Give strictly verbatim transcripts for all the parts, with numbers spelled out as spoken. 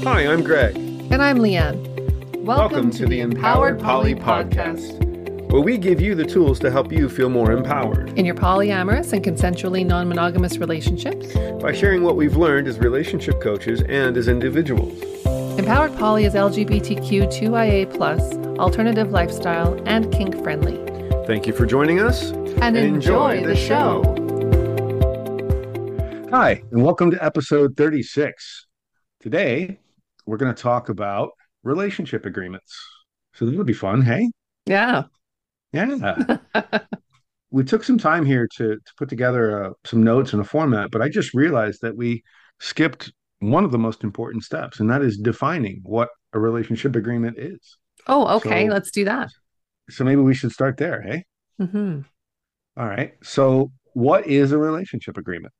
Hi, I'm Greg. And I'm Leanne. Welcome, Welcome to, to the Empowered Poly Podcast, where we give you the tools to help you feel more empowered in your polyamorous and consensually non-monogamous relationships by sharing what we've learned as relationship coaches and as individuals. Empowered Poly is L G B T Q two I A plus, alternative lifestyle, and kink friendly. Thank you for joining us and, and enjoy, enjoy the, the show. show. Hi, and welcome to episode thirty-six. Today, we're going to talk about relationship agreements. So this will be fun, hey? Yeah. Yeah. We took some time here to, to put together uh, some notes and a format, but I just realized that we skipped one of the most important steps, and that is defining what a relationship agreement is. Oh, okay. So, let's do that. So maybe we should start there, hey? Mm-hmm. All right. So what is a relationship agreement?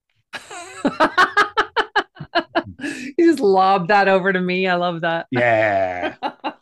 You just lobbed that over to me. I love that. Yeah.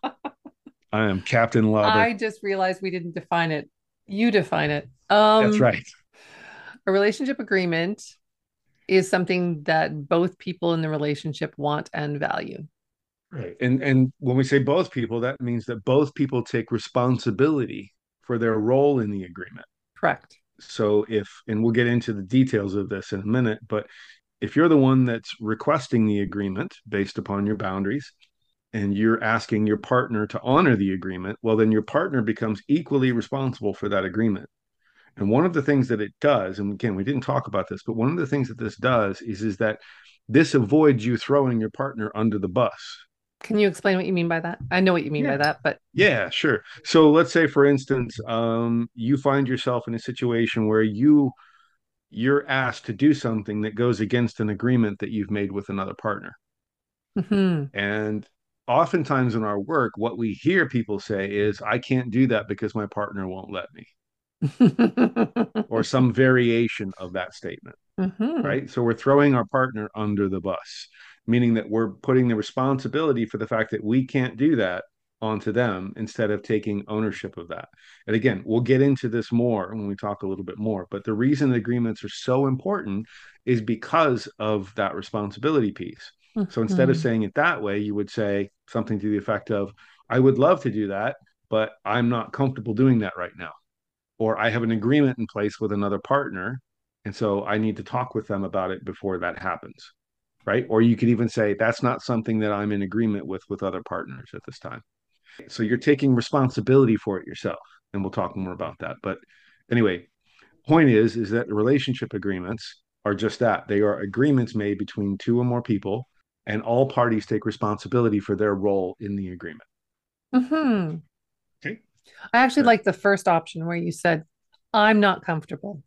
I am Captain Lobber. I just realized we didn't define it. You define it. Um, That's right. A relationship agreement is something that both people in the relationship want and value. Right. And and when we say both people, that means that both people take responsibility for their role in the agreement. Correct. So if, and we'll get into the details of this in a minute, but if you're the one that's requesting the agreement based upon your boundaries and you're asking your partner to honor the agreement, well, then your partner becomes equally responsible for that agreement. And one of the things that it does, and again, we didn't talk about this, but one of the things that this does is, is that this avoids you throwing your partner under the bus. Can you explain what you mean by that? I know what you mean yeah. by that, but yeah, sure. So let's say, for instance, um, you find yourself in a situation where you you're asked to do something that goes against an agreement that you've made with another partner. Mm-hmm. And oftentimes in our work, what we hear people say is, I can't do that because my partner won't let me. Or some variation of that statement. Mm-hmm. Right? So we're throwing our partner under the bus, meaning that we're putting the responsibility for the fact that we can't do that onto them instead of taking ownership of that. And again, we'll get into this more when we talk a little bit more, but the reason agreements are so important is because of that responsibility piece. Mm-hmm. So instead of saying it that way, you would say something to the effect of, I would love to do that, but I'm not comfortable doing that right now. Or I have an agreement in place with another partner, and so I need to talk with them about it before that happens. Right? Or you could even say, that's not something that I'm in agreement with with other partners at this time. So you're taking responsibility for it yourself, and we'll talk more about that. But anyway, point is, is that relationship agreements are just that. They are agreements made between two or more people, and all parties take responsibility for their role in the agreement. Mm-hmm. Okay. I actually sure. like the first option where you said, I'm not comfortable.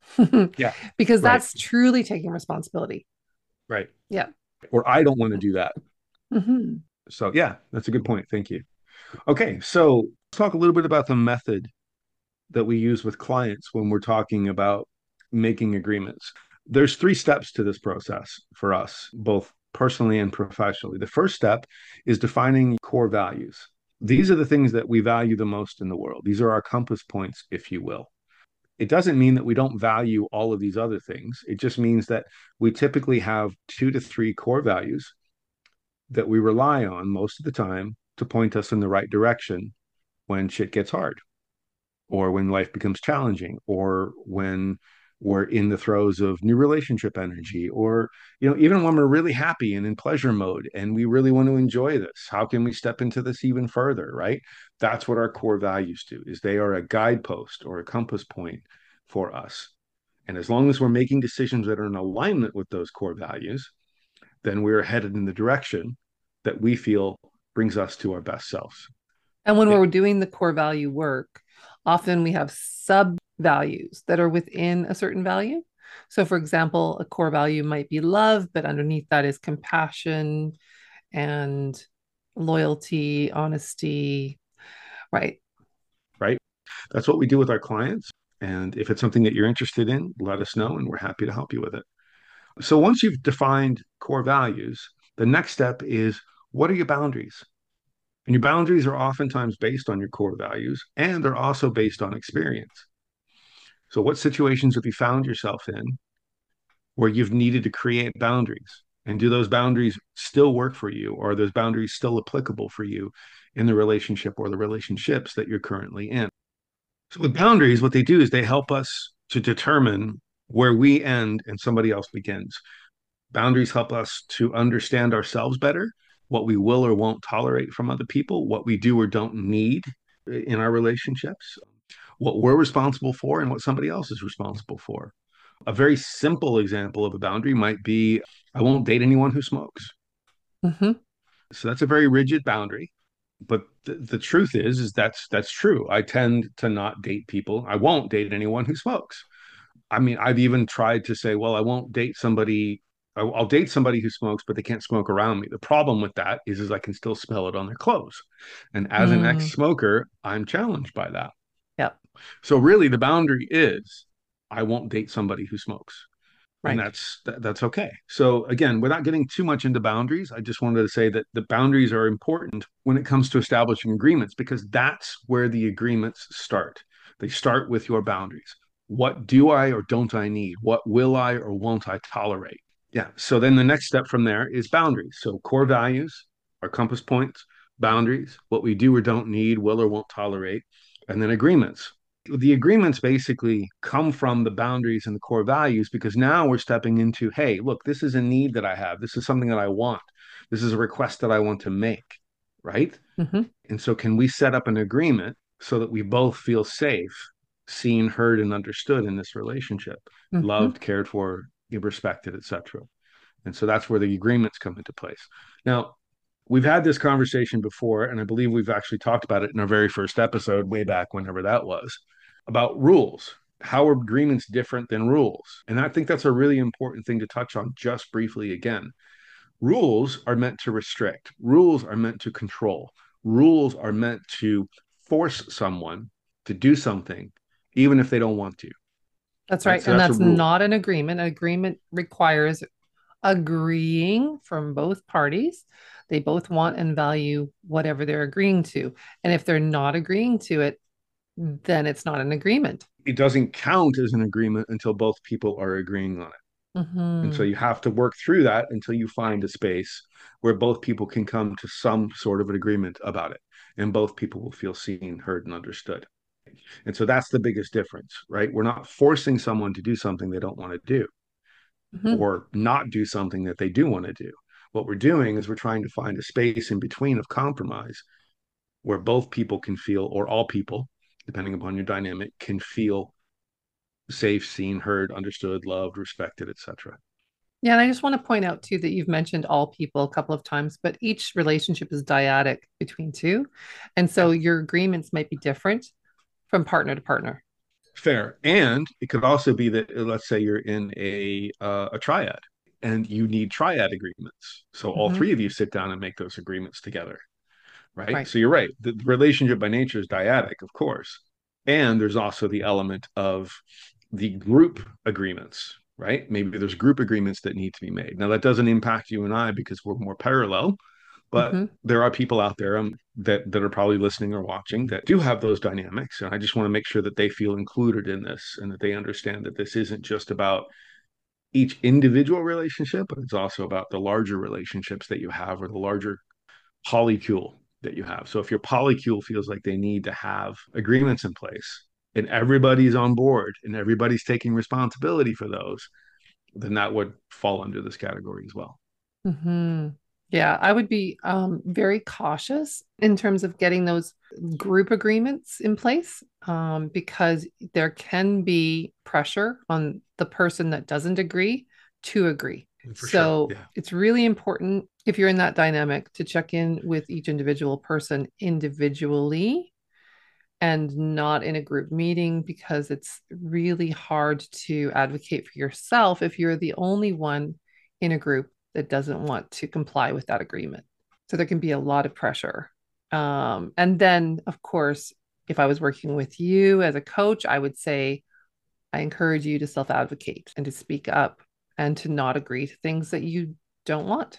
Yeah. Because that's right. Truly taking responsibility. Right. Yeah. Or I don't want to do that. Mm-hmm. So yeah, that's a good point. Thank you. Okay, so let's talk a little bit about the method that we use with clients when we're talking about making agreements. There's three steps to this process for us, both personally and professionally. The first step is defining core values. These are the things that we value the most in the world. These are our compass points, if you will. It doesn't mean that we don't value all of these other things. It just means that we typically have two to three core values that we rely on most of the time to point us in the right direction when shit gets hard, or when life becomes challenging, or when we're in the throes of new relationship energy, or, you know, even when we're really happy and in pleasure mode and we really want to enjoy this. How can we step into this even further, right? That's what our core values do, is they are a guidepost or a compass point for us. And as long as we're making decisions that are in alignment with those core values, then we're headed in the direction that we feel brings us to our best selves. And when yeah. we're doing the core value work, often we have sub values that are within a certain value. So for example, a core value might be love, but underneath that is compassion and loyalty, honesty, right? Right. That's what we do with our clients. And if it's something that you're interested in, let us know and we're happy to help you with it. So once you've defined core values, the next step is, what are your boundaries? And your boundaries are oftentimes based on your core values, and they're also based on experience. So what situations have you found yourself in where you've needed to create boundaries? And do those boundaries still work for you? Or are those boundaries still applicable for you in the relationship or the relationships that you're currently in? So with boundaries, what they do is they help us to determine where we end and somebody else begins. Boundaries help us to understand ourselves better, what we will or won't tolerate from other people, what we do or don't need in our relationships, what we're responsible for, and what somebody else is responsible for. A very simple example of a boundary might be I won't date anyone who smokes. Mm-hmm. So that's a very rigid boundary. But the, the truth is, is that's that's true. I tend to not date people. I won't date anyone who smokes. I mean, I've even tried to say, well, I won't date somebody. I'll, I'll date somebody who smokes, but they can't smoke around me. The problem with that is, is I can still smell it on their clothes. And as an Mm. ex-smoker, I'm challenged by that. Yep. So really, the boundary is, I won't date somebody who smokes, and Right. that's that, that's okay. So again, without getting too much into boundaries, I just wanted to say that the boundaries are important when it comes to establishing agreements because that's where the agreements start. They start with your boundaries. What do I or don't I need? What will I or won't I tolerate? Yeah. So then the next step from there is boundaries. So core values, our compass points, boundaries, what we do or don't need, will or won't tolerate, and then agreements. The agreements basically come from the boundaries and the core values because now we're stepping into, hey, look, this is a need that I have. This is something that I want. This is a request that I want to make, right? Mm-hmm. And so, can we set up an agreement so that we both feel safe, seen, heard, and understood in this relationship, Mm-hmm. loved, cared for, respected, et cetera? And so that's where the agreements come into place. Now, we've had this conversation before, and I believe we've actually talked about it in our very first episode, way back whenever that was, about rules. How are agreements different than rules? And I think that's a really important thing to touch on just briefly again. Rules are meant to restrict, rules are meant to control, rules are meant to force someone to do something, even if they don't want to, That's right? right. So And that's a that's rule. not an agreement. An agreement requires agreeing from both parties. They both want and value whatever they're agreeing to. And if they're not agreeing to it, then it's not an agreement. It doesn't count as an agreement until both people are agreeing on it. And so Mm-hmm. you have to work through that until you find a space where both people can come to some sort of an agreement about it. And both people will feel seen, heard, and understood. And so that's the biggest difference, right? We're not forcing someone to do something they don't want to do Mm-hmm. or not do something that they do want to do. What we're doing is we're trying to find a space in between of compromise where both people can feel, or all people, depending upon your dynamic, can feel safe, seen, heard, understood, loved, respected, et cetera. Yeah, and I just want to point out too that you've mentioned all people a couple of times, but each relationship is dyadic between two. And Yeah. so your agreements might be different from partner to partner. Fair. And it could also be that uh, let's say you're in a uh, a triad and you need triad agreements. So all Mm-hmm. three of you sit down and make those agreements together, right? Right. So you're right. The, the relationship by nature is dyadic, of course. And there's also the element of the group agreements, right? Maybe there's group agreements that need to be made. Now that doesn't impact you and I because we're more parallel, but Mm-hmm. there are people out there um, that that are probably listening or watching that do have those dynamics, and I just want to make sure that they feel included in this and that they understand that this isn't just about each individual relationship, but it's also about the larger relationships that you have or the larger polycule that you have. So if your polycule feels like they need to have agreements in place and everybody's on board and everybody's taking responsibility for those, then that would fall under this category as well. Mm-hmm. Yeah, I would be um, very cautious in terms of getting those group agreements in place um, because there can be pressure on the person that doesn't agree to agree. For sure. So Yeah. it's really important if you're in that dynamic to check in with each individual person individually and not in a group meeting because it's really hard to advocate for yourself if you're the only one in a group that doesn't want to comply with that agreement. So there can be a lot of pressure. Um, and then, of course, if I was working with you as a coach, I would say, I encourage you to self advocate and to speak up and to not agree to things that you don't want.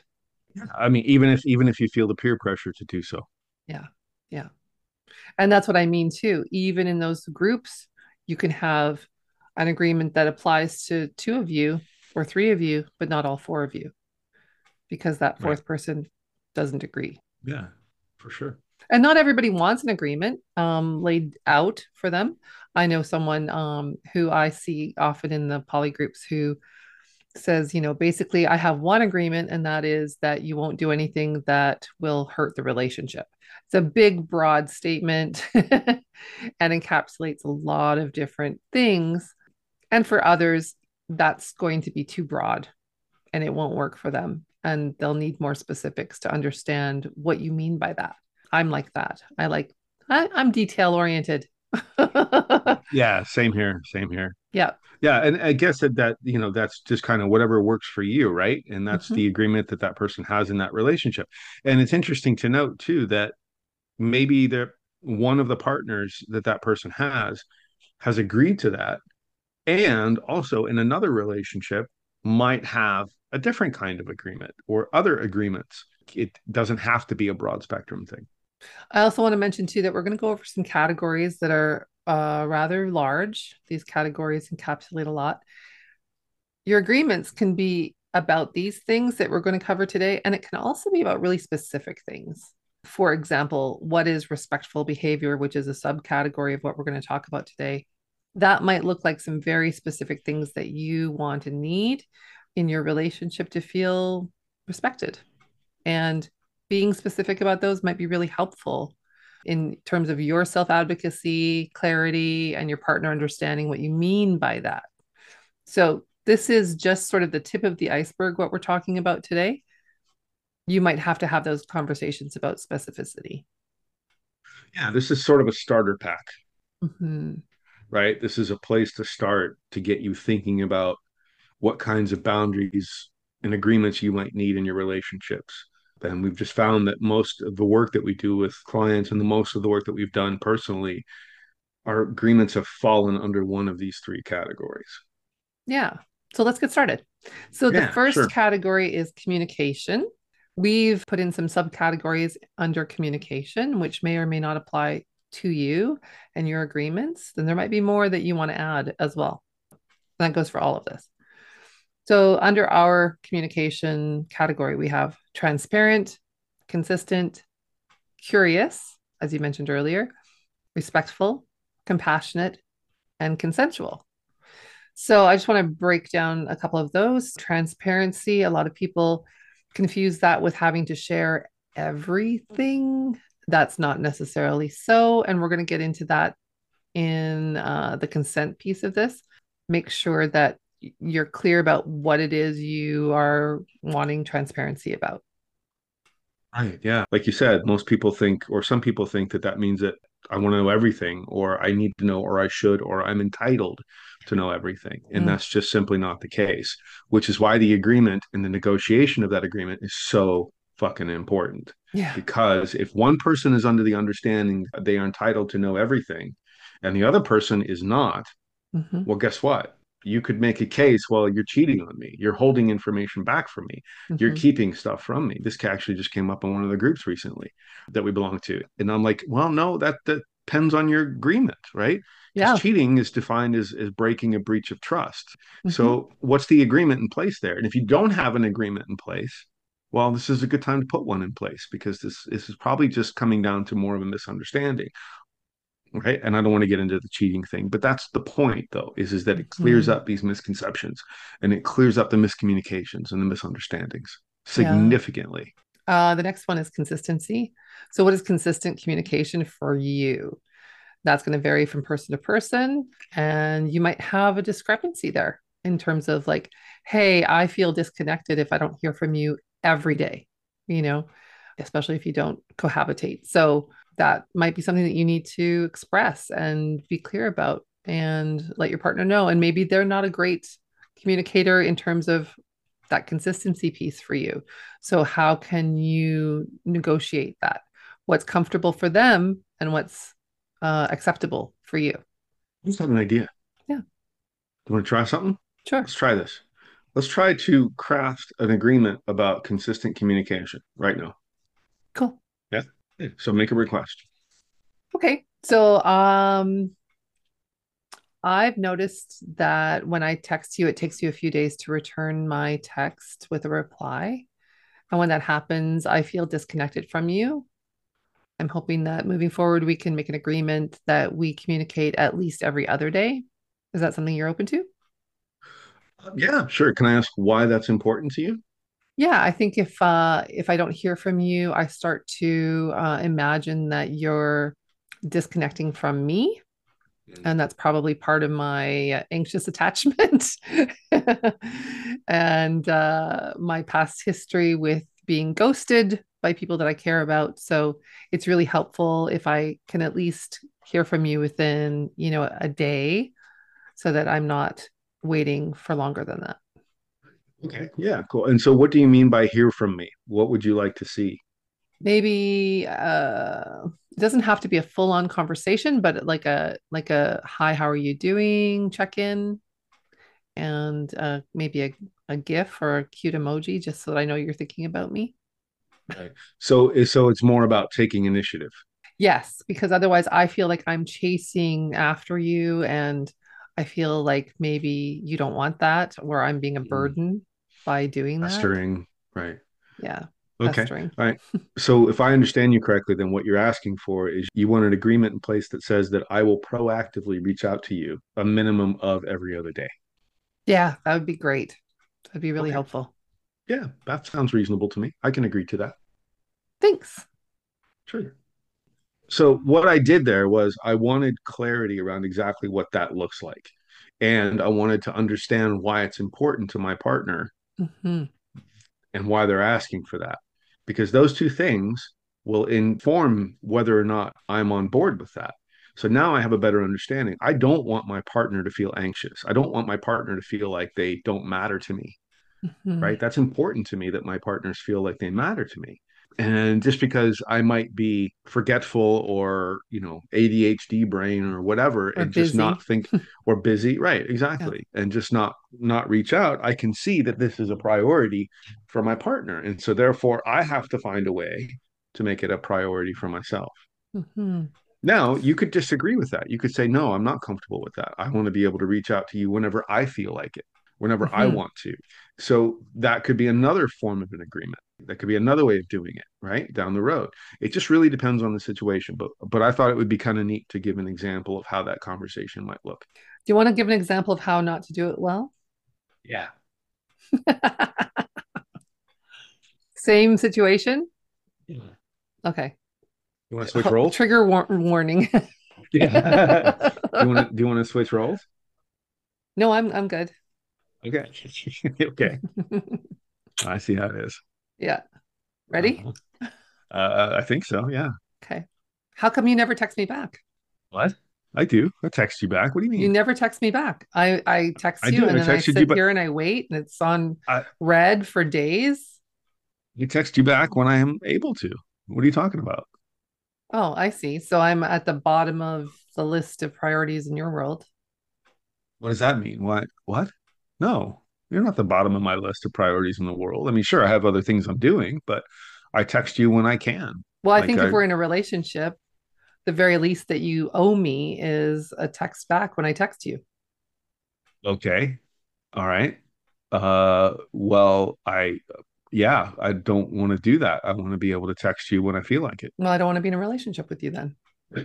I mean, even if even if you feel the peer pressure to do so. Yeah. Yeah. And that's what I mean too. Even in those groups, you can have an agreement that applies to two of you or three of you, but not all four of you. because that Right. fourth person doesn't agree. Yeah, for sure. And not everybody wants an agreement um, laid out for them. I know someone um, who I see often in the poly groups who says, you know, basically, I have one agreement, and that is that you won't do anything that will hurt the relationship. It's a big, broad statement and encapsulates a lot of different things. And for others, that's going to be too broad and it won't work for them. And they'll need more specifics to understand what you mean by that. I'm like that. I like, I, I'm detail oriented. Yeah, same here. Same here. Yeah. Yeah, and I guess that that you know that's just kind of whatever works for you, right? And that's Mm-hmm. the agreement that that person has in that relationship. And it's interesting to note too that maybe they're one of the partners that that person has has agreed to that, and also in another relationship might have a different kind of agreement or other agreements. It doesn't have to be a broad spectrum thing. I also want to mention too that we're going to go over some categories that are uh, rather large. These categories encapsulate a lot. Your agreements can be about these things that we're going to cover today, and it can also be about really specific things. For example, what is respectful behavior, which is a subcategory of what we're going to talk about today? That might look like some very specific things that you want and need in your relationship to feel respected. And being specific about those might be really helpful in terms of your self advocacy, clarity, and your partner understanding what you mean by that. So, this is just sort of the tip of the iceberg, what we're talking about today. You might have to have those conversations about specificity. Yeah, this is sort of a starter pack, Mm-hmm. right? This is a place to start to get you thinking about what kinds of boundaries and agreements you might need in your relationships. And we've just found that most of the work that we do with clients and the most of the work that we've done personally, our agreements have fallen under one of these three categories. Yeah. So let's get started. So the Yeah, first sure. category is communication. We've put in some subcategories under communication, which may or may not apply to you and your agreements. Then there might be more that you want to add as well. And that goes for all of this. So under our communication category, we have transparent, consistent, curious, as you mentioned earlier, respectful, compassionate, and consensual. So I just want to break down a couple of those. Transparency, a lot of people confuse that with having to share everything. That's not necessarily so. And we're going to get into that in uh, the consent piece of this. Make sure that you're clear about what it is you are wanting transparency about. Right. Yeah. Like you said, most people think, or some people think that that means that I want to know everything, or I need to know, or I should, or I'm entitled to know everything. And Mm, that's just simply not the case, which is why the agreement and the negotiation of that agreement is so fucking important. yeah. Because if one person is under the understanding that they are entitled to know everything and the other person is not, Mm-hmm, well, guess what? You could make a case, well, you're cheating on me. You're holding information back from me. You're mm-hmm, keeping stuff from me. This actually just came up in one of the groups recently that we belong to. And I'm like, well, no, that, that depends on your agreement, right? Because yeah. cheating is defined as, as breaking a breach of trust. Mm-hmm, So what's the agreement in place there? And if you don't have an agreement in place, well, this is a good time to put one in place because this, this is probably just coming down to more of a misunderstanding, right? And I don't want to get into the cheating thing, but that's the point though, is is that it clears mm-hmm. up these misconceptions and it clears up the miscommunications and the misunderstandings Yeah. significantly. Uh, the next one is consistency. So, what is consistent communication for you? That's going to vary from person to person. And you might have a discrepancy there in terms of like, hey, I feel disconnected if I don't hear from you every day, you know, especially if you don't cohabitate. So that might be something that you need to express and be clear about and let your partner know. And maybe they're not a great communicator in terms of that consistency piece for you. So, how can you negotiate that? What's comfortable for them and what's uh, acceptable for you? I just have an idea. Yeah, Do you want to try something? sure. Let's try this. Let's try to craft an agreement about consistent communication right now. Cool. Yeah. Yeah. So make a request. Okay. So, um, I've noticed that when I text you, it takes you a few days to return my text with a reply. And when that happens, I feel disconnected from you. I'm hoping that moving forward, we can make an agreement that we communicate at least every other day. Is that something you're open to? Yeah, sure. Can I ask why that's important to you? Yeah, I think if uh if I don't hear from you, I start to uh, imagine that you're disconnecting from me, and that's probably part of my anxious attachment and uh, my past history with being ghosted by people that I care about. So it's really helpful if I can at least hear from you within, you know, a day so that I'm not waiting for longer than that. Okay. Yeah, cool. And so what do you mean by hear from me? What would you like to see? Maybe uh it doesn't have to be a full-on conversation, but like a like a hi, how are you doing? Check-in and uh maybe a, a GIF or a cute emoji just so that I know you're thinking about me. Right. So so it's more about taking initiative. Yes, because otherwise I feel like I'm chasing after you and I feel like maybe you don't want that, where I'm being a Mm. burden by doing that. Pestering. Right. Yeah, Okay. pestering. All right. So if I understand you correctly, then what you're asking for is you want an agreement in place that says that I will proactively reach out to you a minimum of every other day. Yeah, that would be great. That'd be really Okay. helpful. Yeah, that sounds reasonable to me. I can agree to that. Thanks. Sure. So what I did there was I wanted clarity around exactly what that looks like. And I wanted to understand why it's important to my partner Mhm. and why they're asking for that. Because those two things will inform whether or not I'm on board with that. So now I have a better understanding. I don't want my partner to feel anxious. I don't want my partner to feel like they don't matter to me, Mhm. right? That's important to me that my partners feel like they matter to me. And just because I might be forgetful or, you know, A D H D brain or whatever, Or and just not busy. think or busy, right, Yeah. exactly, and just not not reach out, I can see that this is a priority for my partner. And so therefore I have to find a way to make it a priority for myself. Mhm. Now, you could disagree with that. You could say, no, I'm not comfortable with that. I want to be able to reach out to you whenever I feel like it, whenever I Mhm. want to. So that could be another form of an agreement. That could be another way of doing it, right? Down the road. It just really depends on the situation. But but I thought it would be kind of neat to give an example of how that conversation might look. Do you want to give an example of how not to do it well? Yeah. Same situation? You Okay. want to switch roles? Trigger war- warning. Yeah. Do you want to do you want to switch roles? No, I'm I'm good. Okay. Okay. I see how it is. Yeah. Ready? Uh-huh. Uh, I think so. Yeah. Okay. How come you never text me back? What? I do. I text you back. What do you You mean? never text me back. I I text I you do. and I then I texted you, sit but here and I wait and it's on I, red for days. I text you back when I am able to. What are you talking about? Oh, I see. So I'm at the bottom of the list of priorities in your world. What does that mean? What? What? No, you're not the bottom of my list of priorities in the world. I mean, sure, I have other things I'm doing, but I text you when I can. Well, I Like think if I, we're in a relationship, the very least that you owe me is a text back when I text you. okay, all right. Uh, well, I, yeah, I don't want to do that. I want to be able to text you when I feel like it. Well, I don't want to be in a relationship with you then.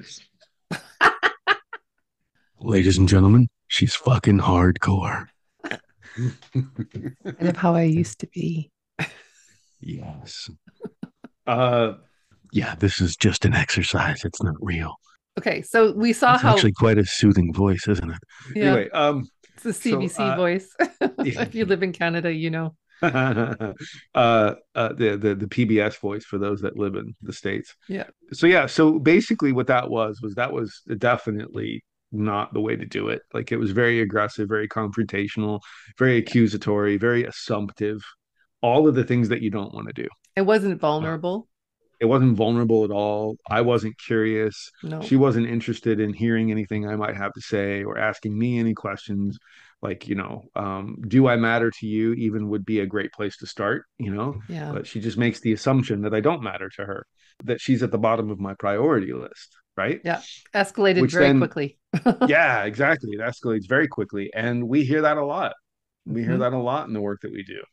Ladies and gentlemen, she's fucking hardcore. Kind of how I used to be. Yes. Uh, yeah, this is just an exercise. It's not real. Okay, so we saw That's how, actually quite a soothing voice, isn't it? yeah, Anyway, um, it's the so C B C uh, voice. yeah. If you live in Canada, you know. uh, uh, the the the P B S voice for those that live in the States. Yeah. So yeah, so basically what that was was that was definitely not the way to do it. Like it was very aggressive, very confrontational, very Yeah. accusatory, very assumptive, all of the things that you don't want to do. It wasn't Uh, vulnerable. it wasn't vulnerable at all. I wasn't curious. No. She wasn't interested in hearing anything I might have to say or asking me any questions. Like, you know, um, do I matter to you? Even would be a great place to start, you know, Yeah. but she just makes the assumption that I don't matter to her, that she's at the bottom of my priority list, right? Yeah. Escalated Which very then, quickly. yeah, exactly. It escalates very quickly. And we hear that a lot. We hear Hmm. that a lot in the work that we do.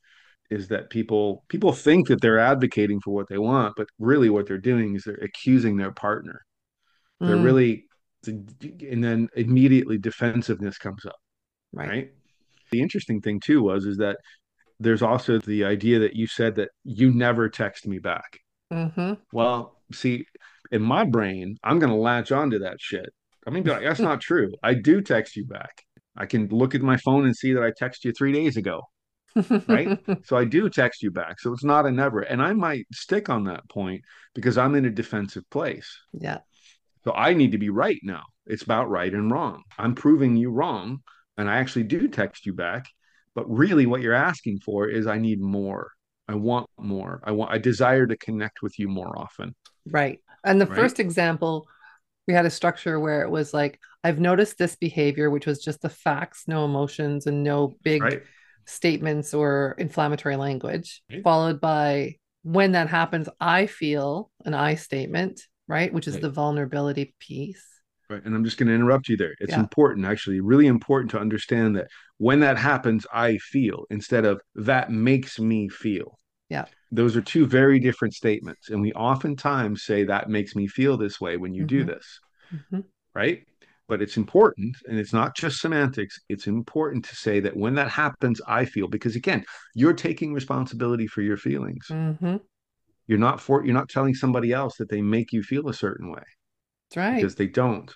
is that people people think that they're advocating for what they want, but really what they're doing is they're accusing their partner. They're Mm, really, and then immediately defensiveness comes up, right. right? The interesting thing too was is that there's also the idea that you said that you never text me back. Mm-hmm. Well, see, in my brain, I'm going to latch onto that shit. I'm going to be like, that's not true. I do text you back. I can look at my phone and see that I texted you three days ago, right? So I do text you back. So it's not a never. And I might stick on that point because I'm in a defensive place. Yeah. So I need to be right now. It's about right and wrong. I'm proving you wrong. And I actually do text you back. But really, what you're asking for is I need more. I want more. I want, I desire to connect with you more often, Right. And the right? first example, we had a structure where it was like, I've noticed this behavior, which was just the facts, no emotions, and no big Right. statements or inflammatory language, Right. followed by when that happens, I feel an I statement, right? Which is Right. the vulnerability piece. Right. And I'm just going to interrupt you there. It's Yeah. important, actually, really important to understand that when that happens, I feel instead of that makes me feel. Yeah. Those are two very different statements. And we oftentimes say that makes me feel this way when you do Mm-hmm. this, Mm-hmm. right? But it's important, and it's not just semantics. It's important to say that when that happens, I feel, because again, you're taking responsibility for your feelings. Mm-hmm. You're not for you're not telling somebody else that they make you feel a certain way That's right. because they don't.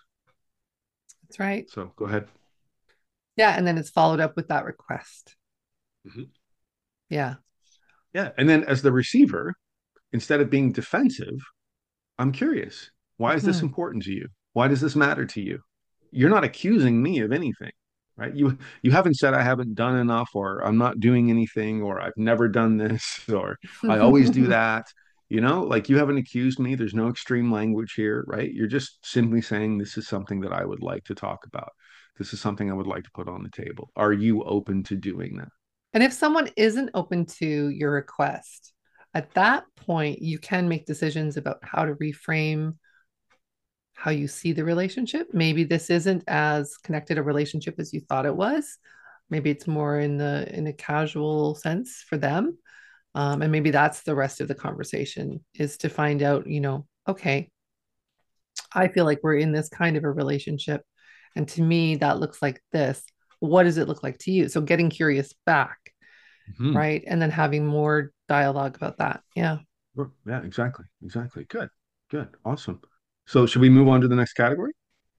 That's right. So go ahead. Yeah. And then it's followed up with that request. Mhm. Yeah. Yeah. And then as the receiver, instead of being defensive, I'm curious. Why is this Mm-hmm. important to you? Why does this matter to you? You're not accusing me of anything, right? You you haven't said I haven't done enough or I'm not doing anything or I've never done this or I always do that. You know, like you haven't accused me. There's no extreme language here, right? You're just simply saying this is something that I would like to talk about. This is something I would like to put on the table. Are you open to doing that? And if someone isn't open to your request, at that point, you can make decisions about how to reframe how you see the relationship. Maybe this isn't as connected a relationship as you thought it was. Maybe it's more in the in a casual sense for them. Um, and maybe that's the rest of the conversation is to find out, you know, okay, I feel like we're in this kind of a relationship. And to me, that looks like this. What does it look like to you? So getting curious back, Hmm. right? And then having more dialogue about that. Yeah. Sure. Yeah, exactly. Exactly. Good. Good. Awesome. So should we move on to the next category?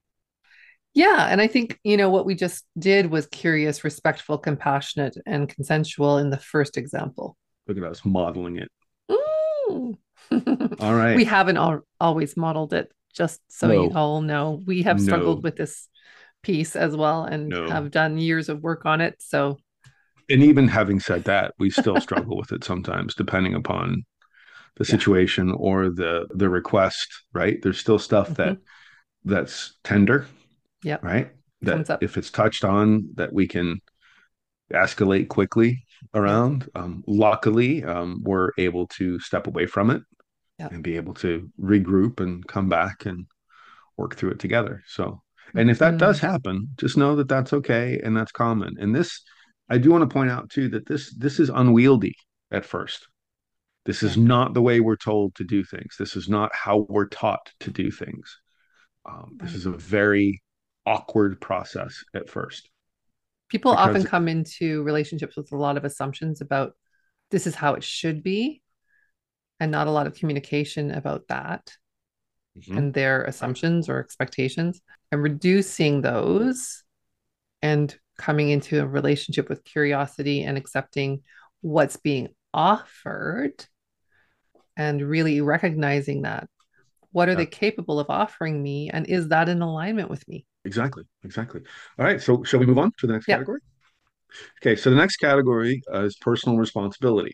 Yeah. And I think, you know, what we just did was curious, respectful, compassionate, and consensual in the first example. Look at us modeling it. Mm. All We right. haven't al- always modeled it, just so you No, all know. We have struggled no, with this piece as well and no. have done years of work on it. So, And even having said that, we still struggle with it sometimes, depending upon the yeah. situation or the the request, right? There's still stuff that Hmm. that's tender, Yep. right? That Comes up. if it's touched on, that we can escalate quickly Yeah. around. Um, luckily, um, we're able to step away from it Yeah. and be able to regroup and come back and work through it together. So, and if that does Hmm. happen, just know that that's okay and that's common. And this, I do want to point out too that this this is unwieldy at first. This is Yeah. not the way we're told to do things. This is not how we're taught to do things. Um, this Right. is a very awkward process at first People often because come into relationships with a lot of assumptions about this is how it should be, and not a lot of communication about that Mhm. and their assumptions or expectations, and reducing those and coming into a relationship with curiosity and accepting what's being offered and really recognizing that. What are Yeah, they capable of offering me? And is that in alignment with me? exactly, exactly. All right, so shall we move on to the next Yeah. category? Okay, so the next category uh, is personal responsibility.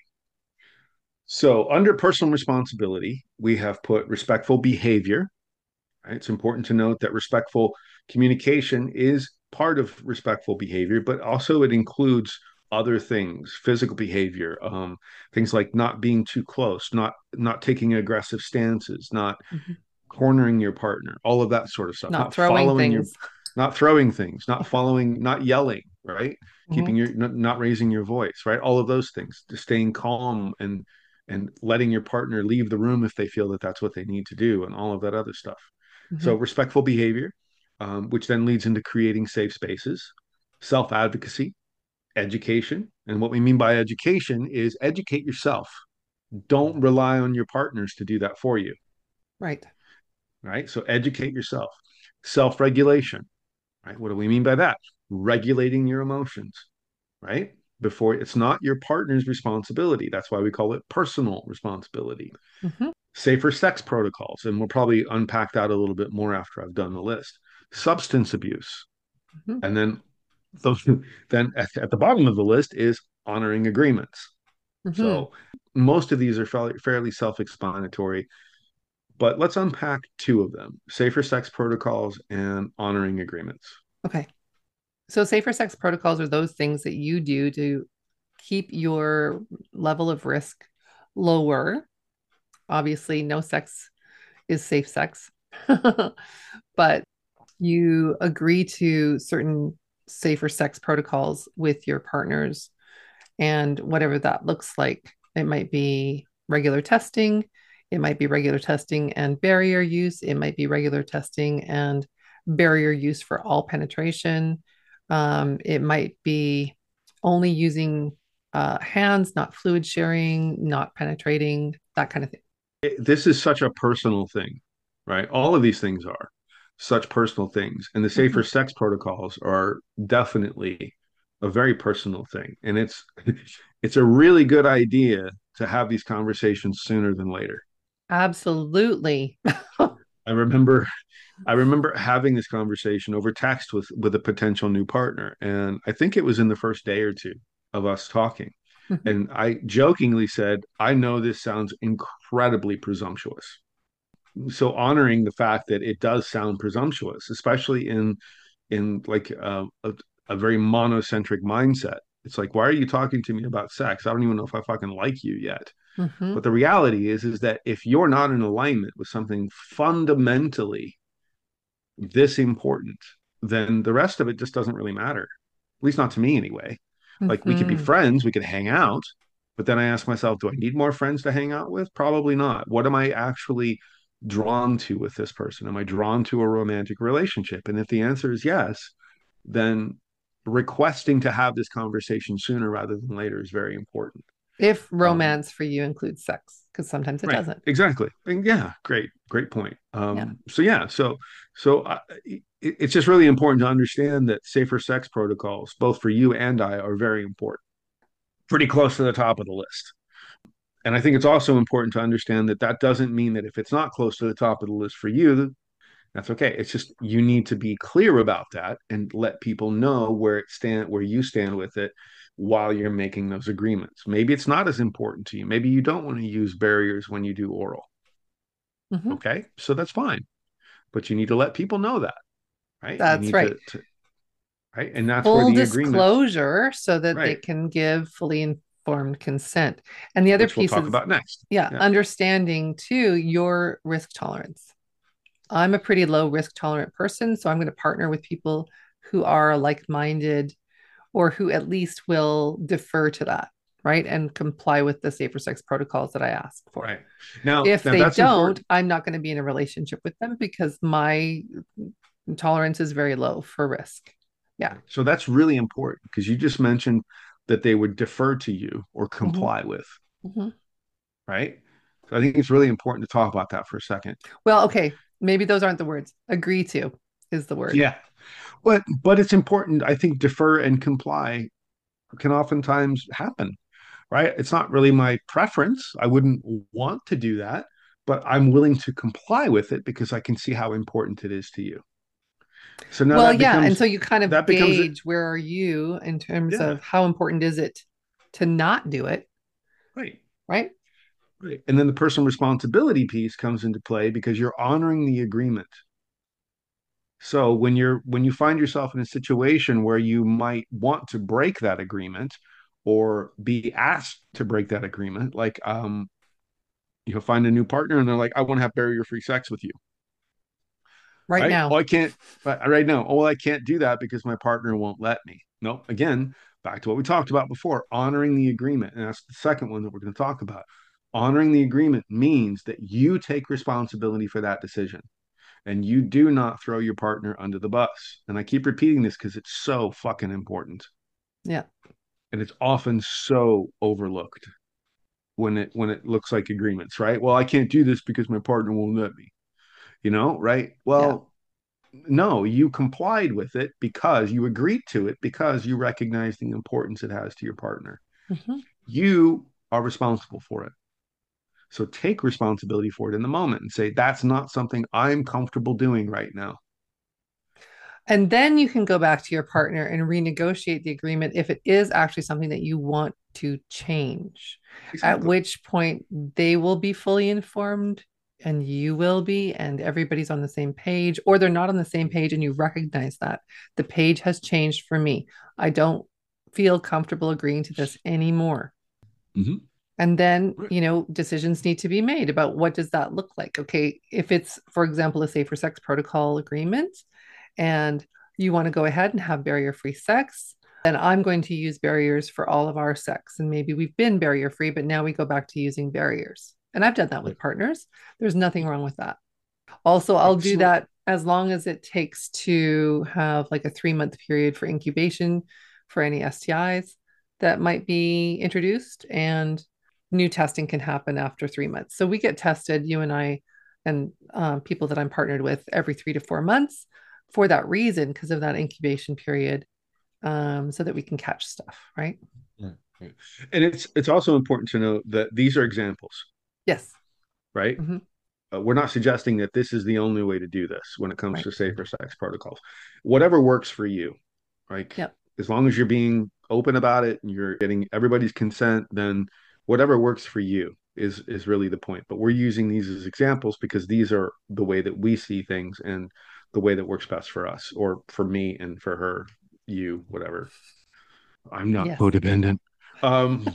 So under personal responsibility, we have put respectful behavior. Right? It's important to note that respectful communication is part of respectful behavior, but also it includes other things, physical behavior, um, things like not being too close, not not taking aggressive stances, not Mhm. cornering your partner, all of that sort of stuff, Not not throwing following your, things. not throwing things, not following, not yelling, right? Mm-hmm. Keeping your not raising your voice, right? All of those things, just staying calm and and letting your partner leave the room if they feel that that's what they need to do, and all of that other stuff. Mm-hmm. So respectful behavior, um, which then leads into creating safe spaces, self advocacy, education. And what we mean by education is educate yourself. Don't rely on your partners to do that for you, Right. right? So educate yourself. Self regulation, right? What do we mean by that? Regulating your emotions, right? Before it's not your partner's responsibility. That's why we call it personal responsibility. Mm-hmm. Safer sex protocols, and we'll probably unpack that a little bit more after I've done the list. Substance abuse, Mm-hmm. and then those, then at, at the bottom of the list is honoring agreements. Mm-hmm. So most of these are fairly, fairly self-explanatory, but let's unpack two of them: safer sex protocols and honoring agreements. Okay. So safer sex protocols are those things that you do to keep your level of risk lower. Obviously, no sex is safe sex, but you agree to certain safer sex protocols with your partners, and whatever that looks like. It might be regular testing, it might be regular testing and barrier use, it might be regular testing and barrier use for all penetration. Um, it might be only using uh, hands, not fluid sharing, not penetrating, that kind of thing. It- this is such a personal thing, right? All of these things are such personal things, and the safer Mhm. sex protocols are definitely a very personal thing. And it's it's a really good idea to have these conversations sooner than later. Absolutely. I remember I remember having this conversation over text with with a potential new partner, and I think it was in the first day or two of us talking. And I jokingly said, I know this sounds incredibly presumptuous. So honoring the fact that it does sound presumptuous, especially in in like uh, a, a very monocentric mindset. It's like, why are you talking to me about sex? I don't even know if I fucking like you yet. Mm-hmm. But the reality is, is that if you're not in alignment with something fundamentally this important, then the rest of it just doesn't really matter. At least not to me anyway. Like we could be Mm-hmm. friends, we could hang out, but then I ask myself, do I need more friends to hang out with? Probably not. What am I actually drawn to with this person? Am I drawn to a romantic relationship? And if the answer is yes, then requesting to have this conversation sooner rather than later is very important. If Um, romance for you includes sex, because sometimes it Right. doesn't. Exactly. And yeah, great, great point. Yeah. Um, so yeah, so so uh, it, it's just really important to understand that safer sex protocols, both for you and I, are very important. Pretty close to the top of the list. And I think it's also important to understand that that doesn't mean that if it's not close to the top of the list for you, that's okay. It's just you need to be clear about that and let people know where it stand, where you stand with it while you're making those agreements. Maybe it's not as important to you. Maybe you don't want to use barriers when you do oral. Mm-hmm. Okay, so that's fine, but you need to let people know that, right? You That's need right. to, to right, and that's where Full the agreements, disclosure so that they right, can give fully informed consent. And the other which we'll piece talk is, about next. yeah, Yeah, understanding too your risk tolerance. I'm a pretty low risk tolerant person, so I'm going to partner with people who are like minded or who at least will defer to that, right? And comply with the safer sex protocols that I ask for. right. Now, If now they that's don't, important. I'm not going to be in a relationship with them because my tolerance is very low for risk. Yeah. Right. So that's really important because you just mentioned that they would defer to you or Mhm. comply with, Mhm. right? So I think it's really important to talk about that for a second. Well, okay, maybe those aren't the words. Agree to is the word. Yeah, but but it's important. I think defer and comply can oftentimes happen, right? It's not really my preference. I wouldn't want to do that, but I'm willing to comply with it because I can see how important it is to you. So now Well, that yeah, and becomes so you kind of that becomes it. gauge where are you in terms Yeah, of how important is it to not do it, right. right? Right. And then the personal responsibility piece comes into play because you're honoring the agreement. So when you're when you find yourself in a situation where you might want to break that agreement or be asked to break that agreement, like um, you'll find a new partner and they're like, I want to have barrier-free sex with you. Right Right? Oh, now. I can't right now. Oh, well, I can't do that because my partner won't let me. No, again, back to what we talked about before, honoring the agreement. And that's the second one that we're going to talk about. Honoring the agreement means that you take responsibility for that decision and you do not throw your partner under the bus. And I keep repeating this because it's so fucking important. Yeah. And it's often so overlooked when it when it looks like agreements, right? Well, I can't do this because my partner won't let me, you know, right? Yeah. Well, no, you complied with it because you agreed to it because you recognize the importance it has to your partner. Mm-hmm. You are responsible for it. So take responsibility for it in the moment and say, that's not something I'm comfortable doing right now. And then you can go back to your partner and renegotiate the agreement if it is actually something that you want to change, at Exactly. which point they will be fully informed and you will be, and everybody's on the same page, or they're not on the same page and you recognize that the page has changed for me. I don't feel comfortable agreeing to this anymore. Mm-hmm. And then, Right. you know, decisions need to be made about what does that look like? Okay, if it's, for example, a safer sex protocol agreement, and you want to go ahead and have barrier free sex, then I'm going to use barriers for all of our sex. And maybe we've been barrier free, but now we go back to using barriers. And I've done that Right. with partners. There's nothing wrong with that. Also, I'll Right. do So, that as long as it takes to have like a three month period for incubation for any S T Is that might be introduced. And new testing can happen after three months. So we get tested, you and I, and um, people that I'm partnered with every three to four months for that reason, because of that incubation period, um, so that we can catch stuff, right? right. Right. And it's it's also important to note that these are examples, Yes. right? Mm-hmm. Uh, we're not suggesting that this is the only way to do this when it comes Right. to safer sex protocols. Whatever works for you, like Yep. as long as you're being open about it and you're getting everybody's consent, then whatever works for you is is really the point. But we're using these as examples because these are the way that we see things and the way that works best for us or for me and for her, you, whatever. I'm not Yes. codependent. Um,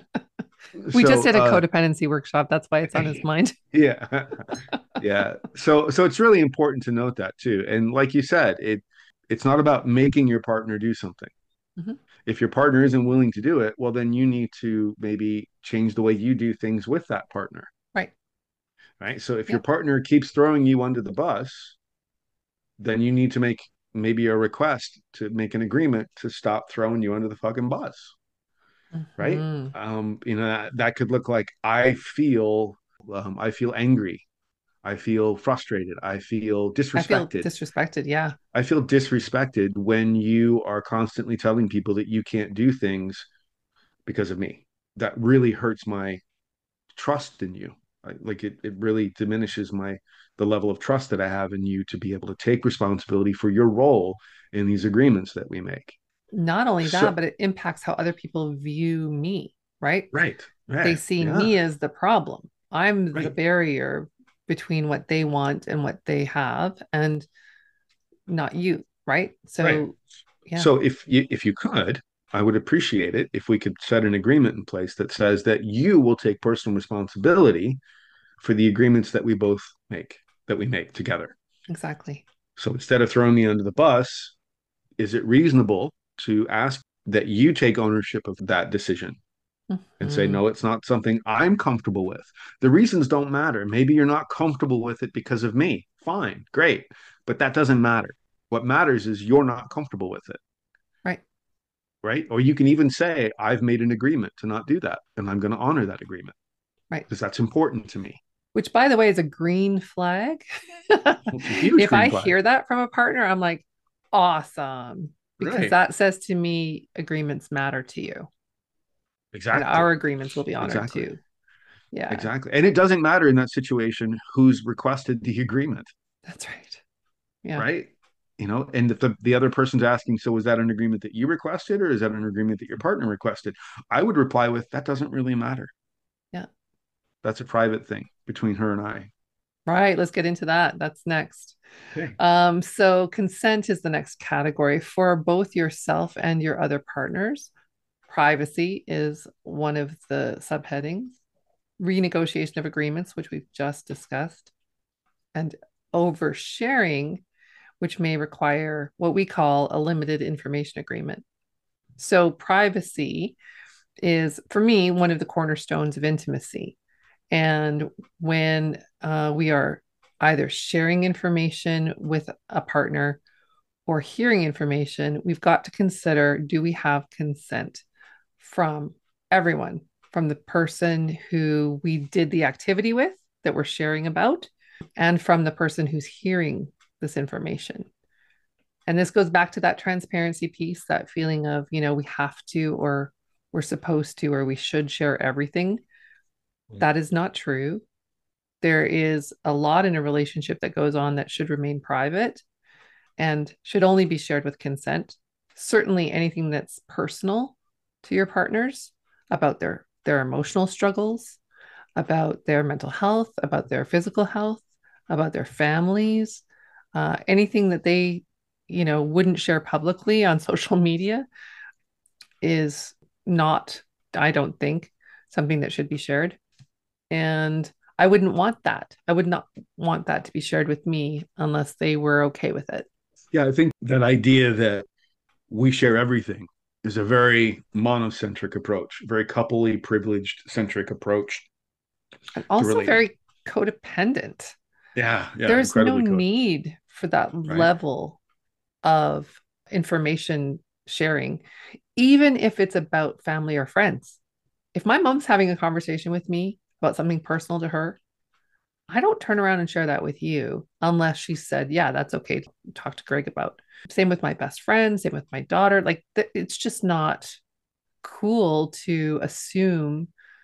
We just so did a uh codependency workshop. That's why it's on his mind. yeah. Yeah. So so it's really important to note that too. And like you said, it it's not about making your partner do something. Mm-hmm. If your partner isn't willing to do it, well then you need to maybe change the way you do things with that partner, Right. right? So if your Yep. partner keeps throwing you under the bus, then you need to make maybe a request to make an agreement to stop throwing you under the fucking bus, right? Mm-hmm. Um, you know, that, that could look like I feel um, I feel angry. I feel frustrated. I feel I feel disrespected. disrespected. Yeah. I feel disrespected when you are constantly telling people that you can't do things because of me. That really hurts my trust in you. I, like it, it really diminishes my the level of trust that I have in you to be able to take responsibility for your role in these agreements that we make. Not only that, So, but it impacts how other people view me, right? right, They right, see yeah, me as the problem. I'm the right, barrier between what they want and what they have, and not you, right? right. So, yeah, So if you if you could, I would appreciate it if we could set an agreement in place that says that you will take personal responsibility for the agreements that we both make, that we make together. exactly. So instead of throwing me under the bus, is it reasonable to ask that you take ownership of that decision and say, Mm-hmm. no, it's not something I'm comfortable with? The reasons don't matter. Maybe you're not comfortable with it because of me. Fine, great. But that doesn't matter. What matters is you're not comfortable with it, Right, right? Or you can even say, I've made an agreement to not do that, and I'm going to honor that agreement right. because that's important to me. Which, by the way, is a green flag. It's a huge If I green flag. hear that from a partner, I'm like, awesome, because Right. that says to me, agreements matter to you, and Exactly. our agreements will be honored Exactly. too. Yeah, Exactly. And it doesn't matter in that situation who's requested the agreement, that's right. Yeah. right? You know, and if the, the other person's asking, so was that an agreement that you requested or is that an agreement that your partner requested? I would reply with, that doesn't really matter. Yeah. That's a private thing between her and I. Right. Let's get into that. That's next. Okay. Um, so consent is the next category for both yourself and your other partners. Privacy is one of the subheadings. Renegotiation of agreements, which we've just discussed, and oversharing, which may require what we call a limited information agreement. So privacy is, for me, one of the cornerstones of intimacy. And when uh, we are either sharing information with a partner or hearing information, we've got to consider, do we have consent from everyone, from the person who we did the activity with that we're sharing about, and from the person who's hearing this information. And this goes back to that transparency piece, that feeling of, you know, we have to, or we're supposed to, or we should share everything. That is not true. There is a lot in a relationship that goes on that should remain private and should only be shared with consent. Certainly anything that's personal to your partners, about their their emotional struggles, about their mental health, about their physical health, about their families, uh, anything that they, you know, wouldn't share publicly on social media is not, I don't think, something that should be shared. And I wouldn't want that. I would not want that to be shared with me unless they were okay with it. Yeah, I think that idea that we share everything is a very monocentric approach, very couplely privileged centric approach And to also relating. very codependent. Yeah, yeah, There's no incredibly code, need for that right? level of information sharing, even if it's about family or friends. If my mom's having a conversation with me about something personal to her, I don't turn around and share that with you unless she said, yeah, that's okay to talk to Greg about. Same with my best friend, same with my daughter. Like, th- it's just not cool to assume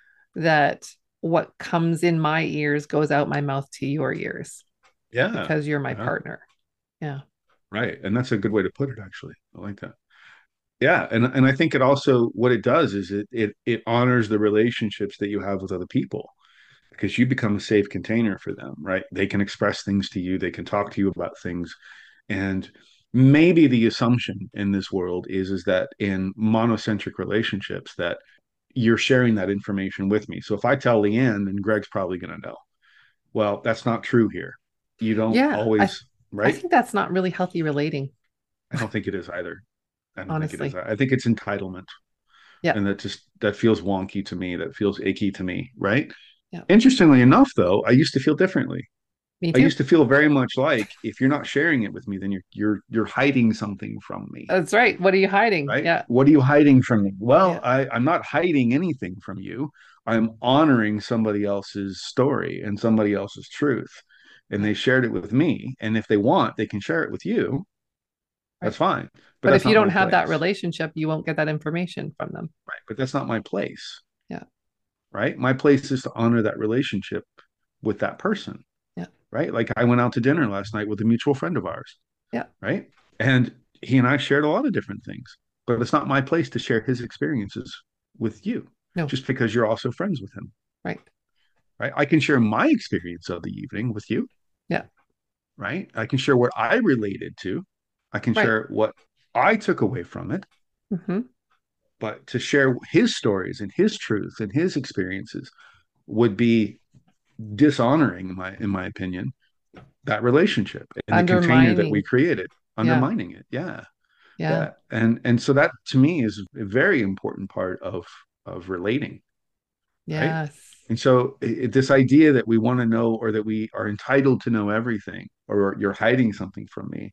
that what comes in my ears goes out my mouth to your ears Yeah, because you're my yeah, partner. Yeah. right. And that's a good way to put it, actually. I like that. Yeah, and and I think it also what it does is it it it honors the relationships that you have with other people because you become a safe container for them, right? They can express things to you, they can talk to you about things. And maybe the assumption in this world is is that in monocentric relationships that you're sharing that information with me. So if I tell Leanne, then Greg's probably going to know. Well, that's not true here. You don't Yeah. I, always, I right? think that's not really healthy relating, I don't think it is either. I don't think it is. honestly. I think it's entitlement. Yeah. And that just that feels wonky to me. That feels icky to me, right? Yeah. Interestingly enough, though, I used to feel differently. Me I too. used to feel very much like if you're not sharing it with me, then you're you're you're hiding something from me, That's right. What are you hiding? right? Yeah. What are you hiding from me? Well, Yeah. I, I'm not hiding anything from you. I'm honoring somebody else's story and somebody else's truth. And Yeah. they shared it with me. And if they want, they can share it with you. That's Right. fine. But But that's if you not don't my have that place. relationship, you won't get that information from them. Right. But that's not my place. Yeah. Right. My place is to honor that relationship with that person. Yeah. Right. Like I went out to dinner last night with a mutual friend of ours. Yeah. Right. And he and I shared a lot of different things, but it's not my place to share his experiences with you No. just because you're also friends with him. Right. Right. I can share my experience of the evening with you. Yeah. Right. I can share what I related to. I can Right. share what I took away from it. Mm-hmm. But to share his stories and his truth and his experiences would be dishonoring, in my in my opinion, that relationship and the container that we Undermining. created, Yeah. undermining it. Yeah. Yeah. Yeah. And and so that to me is a very important part of of relating, right? Yes. And so it, this idea that we want to know or that we are entitled to know everything or you're hiding something from me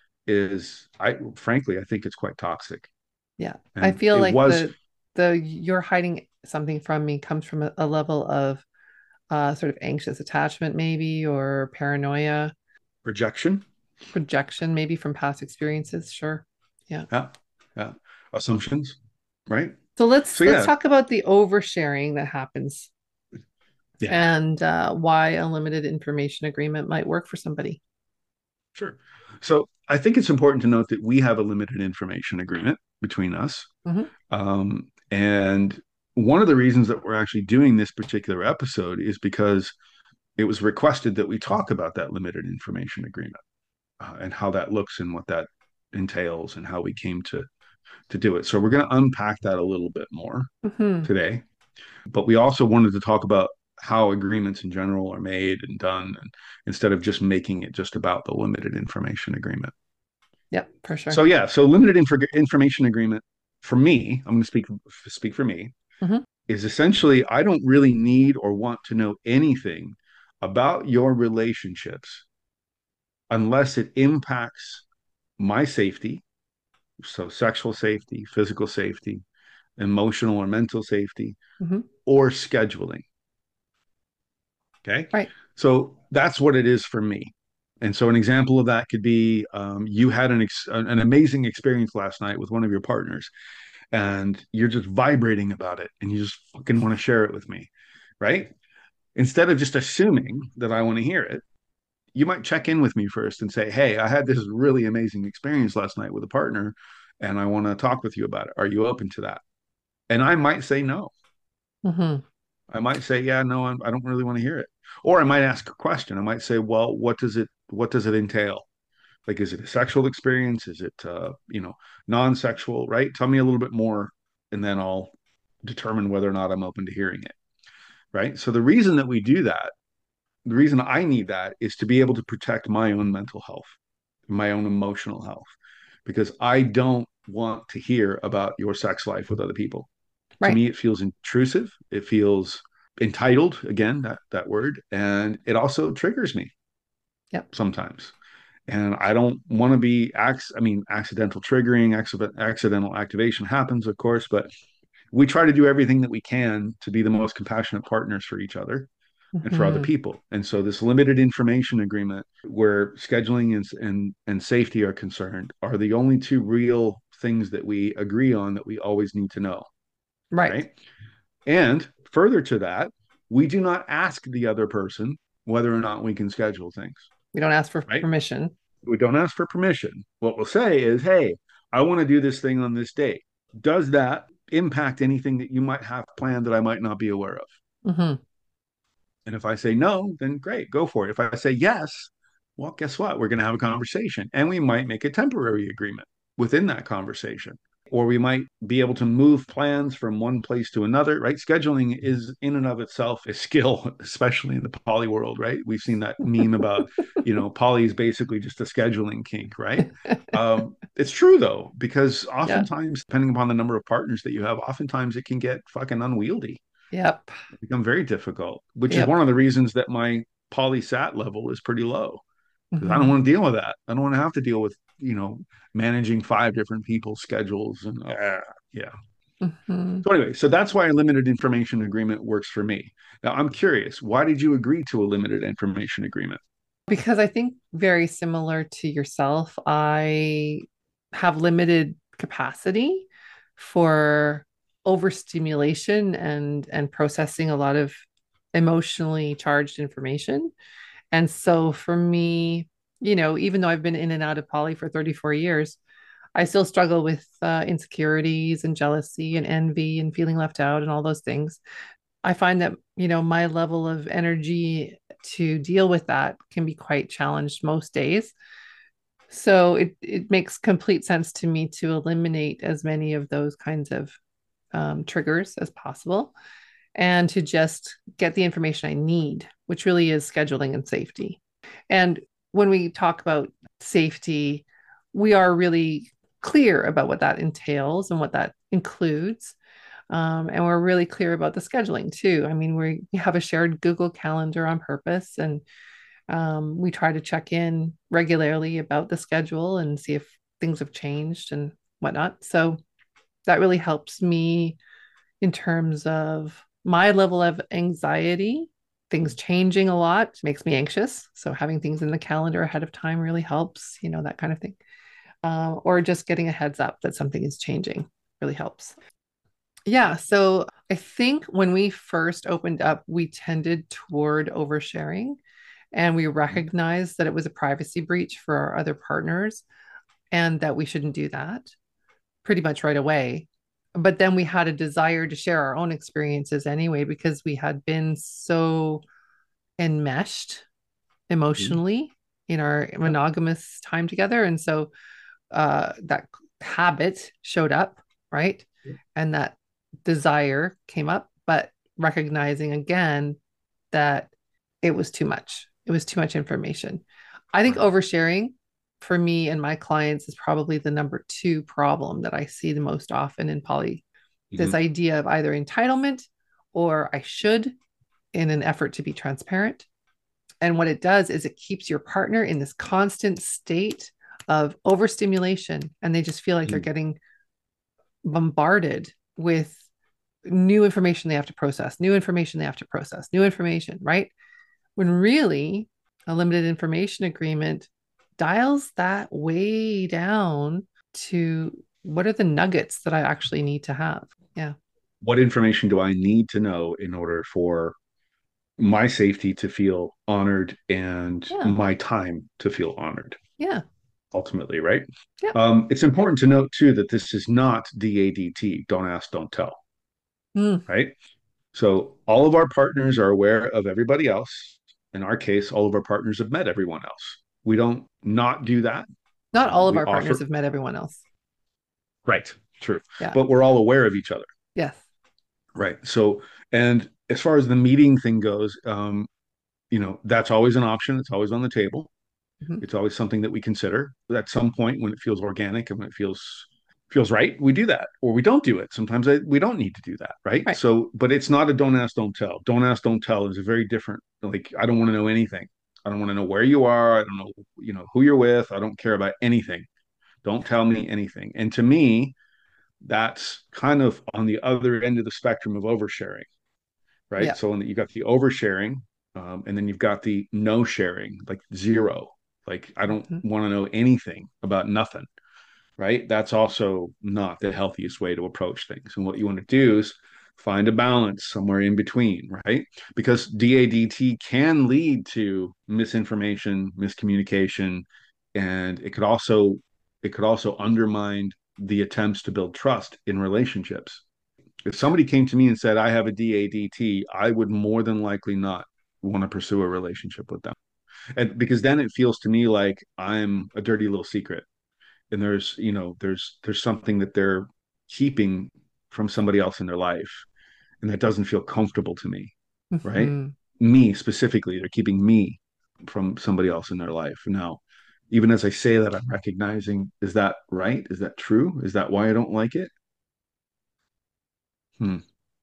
is I frankly I think it's quite toxic. Yeah. I And feel it like was the the you're hiding something from me comes from a, a level of uh sort of anxious attachment maybe, or paranoia, projection. projection maybe from past experiences. Sure. Yeah. Yeah. Yeah. Assumptions, right? So So let's let's yeah, talk about the oversharing that happens yeah, and uh, why a limited information agreement might work for somebody. sure. So I think it's important to note that we have a limited information agreement between us. Hmm. Um, and one of the reasons that we're actually doing this particular episode is because it was requested that we talk about that limited information agreement uh, and how that looks and what that entails and how we came to to do it. So we're going to unpack that a little bit more Hmm. today. But we also wanted to talk about how agreements in general are made and done and instead of just making it just about the limited information agreement. Yep, for So sure. yeah, so limited inf- information agreement. for me, I'm going to speak speak for me, Mhm. is essentially I don't really need or want to know anything about your relationships unless it impacts my safety, so sexual safety, physical safety, emotional or mental safety, Mhm. or scheduling. Okay. Right. So that's what it is for me. And so an example of that could be um, you had an ex- an amazing experience last night with one of your partners, and you're just vibrating about it, and you just fucking want to share it with me, right? Instead of just assuming that I want to hear it, you might check in with me first and say, "Hey, I had this really amazing experience last night with a partner, and I want to talk with you about it. Are you open to that?" And I might say no. Mhm. I might say, yeah, no, I'm, I don't really want to hear it. Or I might ask a question. I might say, well, what does it what does it entail? Like, is it a sexual experience? Is it uh, you know, non-sexual, right? Tell me a little bit more, and then I'll determine whether or not I'm open to hearing it. Right. So the reason that we do that, the reason I need that is to be able to protect my own mental health, my own emotional health, because I don't want to hear about your sex life with other people. To Right. me, it feels intrusive. It feels entitled, again, that, that word. And it also triggers me Yep. sometimes. And I don't want to be, ac- I mean, accidental triggering, accident, accidental activation happens, of course, but we try to do everything that we can to be the most compassionate partners for each other and for other Mhm. people. And so this limited information agreement where scheduling and, and, and safety are concerned are the only two real things that we agree on that we always need to know, Right. right? And further to that, we do not ask the other person whether or not we can schedule things, We don't ask for right? permission. We don't ask for permission. What we'll say is, hey, I want to do this thing on this date. Does that impact anything that you might have planned that I might not be aware of? Mhm. And if I say no, then great, go for it. If I say yes, well, guess what? We're going to have a conversation and we might make a temporary agreement within that conversation. Or we might be able to move plans from one place to another, right? Scheduling is in and of itself a skill, especially in the poly world, right? We've seen that meme about, you know, poly is basically just a scheduling kink, right? Um, it's true though, because Yeah. oftentimes, depending upon the number of partners that you have, oftentimes it can get fucking unwieldy, Yep. become very difficult, which is Yep. one of the reasons that my poly sat level is pretty low because I don't Mhm. want to deal with that. I don't want to have to deal with, you know, managing five different people's schedules and uh, yeah. Mhm. So anyway, so that's why a limited information agreement works for me. Now I'm curious, why did you agree to a limited information agreement? Because I think very similar to yourself, I have limited capacity for overstimulation and and processing a lot of emotionally charged information. And so for me, you know, even though I've been in and out of poly for thirty-four years, I still struggle with uh, insecurities and jealousy and envy and feeling left out and all those things. I find that, you know, my level of energy to deal with that can be quite challenged most days. So it, it makes complete sense to me to eliminate as many of those kinds of um, triggers as possible and to just get the information I need, which really is scheduling and safety. And when we talk about safety, we are really clear about what that entails and what that includes. Um, and we're really clear about the scheduling too. I mean, we have a shared Google Calendar on purpose, and um, we try to check in regularly about the schedule and see if things have changed and whatnot. So that really helps me in terms of my level of anxiety. Things changing a lot makes me anxious. So having things in the calendar ahead of time really helps, you know, that kind of thing. Uh, or just getting a heads up that something is changing really helps. Yeah. So I think when we first opened up, we tended toward oversharing and we recognized that it was a privacy breach for our other partners and that we shouldn't do that pretty much right away. But then we had a desire to share our own experiences anyway, because we had been so enmeshed Mhm. emotionally in our Yep. monogamous time together. And so uh, that habit showed up, right? Yep. And that desire came up, but recognizing again that it was too much. It was too much information. I think Right. oversharing for me and my clients is probably the number two problem that I see the most often in poly. This Mhm. idea of either entitlement or I should in an effort to be transparent. And what it does is it keeps your partner in this constant state of overstimulation, and they just feel like they're Mhm. getting bombarded with new information they have to process, new information they have to process, new information, right? When really a limited information agreement dials that way down to what are the nuggets that I actually need to have? Yeah. What information do I need to know in order for my safety to feel honored and Yeah. my time to feel honored, Yeah. ultimately, right? Yeah. Um, it's important to note too that this is not D A D T, don't ask, don't tell, Mm. right? So all of our partners are aware of everybody else. In our case, all of our partners have met everyone else. We don't not do that. Not Um, all of we our partners offer, have met everyone else. right, true, Yeah. but we're all aware of each other, Yes. right? So, and as far as the meeting thing goes, um, you know, that's always an option. It's always on the table. Mhm. It's always something that we consider. But at some point, when it feels organic and when it feels feels right, we do that, or we don't do it. Sometimes I, we don't need to do that, right? Right. So, but it's not a don't ask, don't tell. Don't ask, don't tell is a very different. Like, I don't want to know anything. I don't want to know where you are. I don't know, you know, who you're with. I don't care about anything. Don't tell me anything. And to me, that's kind of on the other end of the spectrum of oversharing, right? Yeah. So when you got the oversharing, um, and then you've got the no sharing, like zero. Like I don't Mhm. want to know anything about nothing, right? That's also not the healthiest way to approach things. And what you want to do is find a balance somewhere in between, right? Because D A D T can lead to misinformation, miscommunication, and it could also it could also undermine the attempts to build trust in relationships. If somebody came to me and said, I have a D A D T, I would more than likely not want to pursue a relationship with them. And because then it feels to me like I'm a dirty little secret. And there's, you know, there's there's something that they're keeping from somebody else in their life. And that doesn't feel comfortable to me, right? Mhm. Me specifically, they're keeping me from somebody else in their life. Now, even as I say that, I'm recognizing, is that right? Is that true? Is that why I don't like it? Hmm.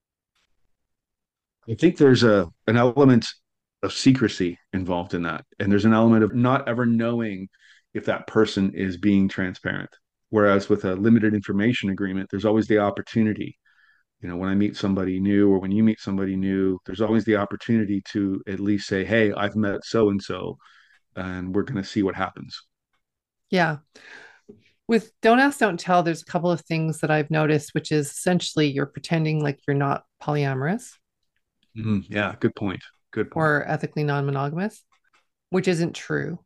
I think there's a an element of secrecy involved in that. And there's an element of not ever knowing if that person is being transparent. Whereas with a limited information agreement, there's always the opportunity. You know, when I meet somebody new or when you meet somebody new, there's always the opportunity to at least say, hey, I've met so and so, and we're going to see what happens. Yeah. With don't ask, don't tell, there's a couple of things that I've noticed, which is essentially you're pretending like you're not polyamorous Mhm. Yeah, good point. Good point. or ethically non-monogamous, which isn't true.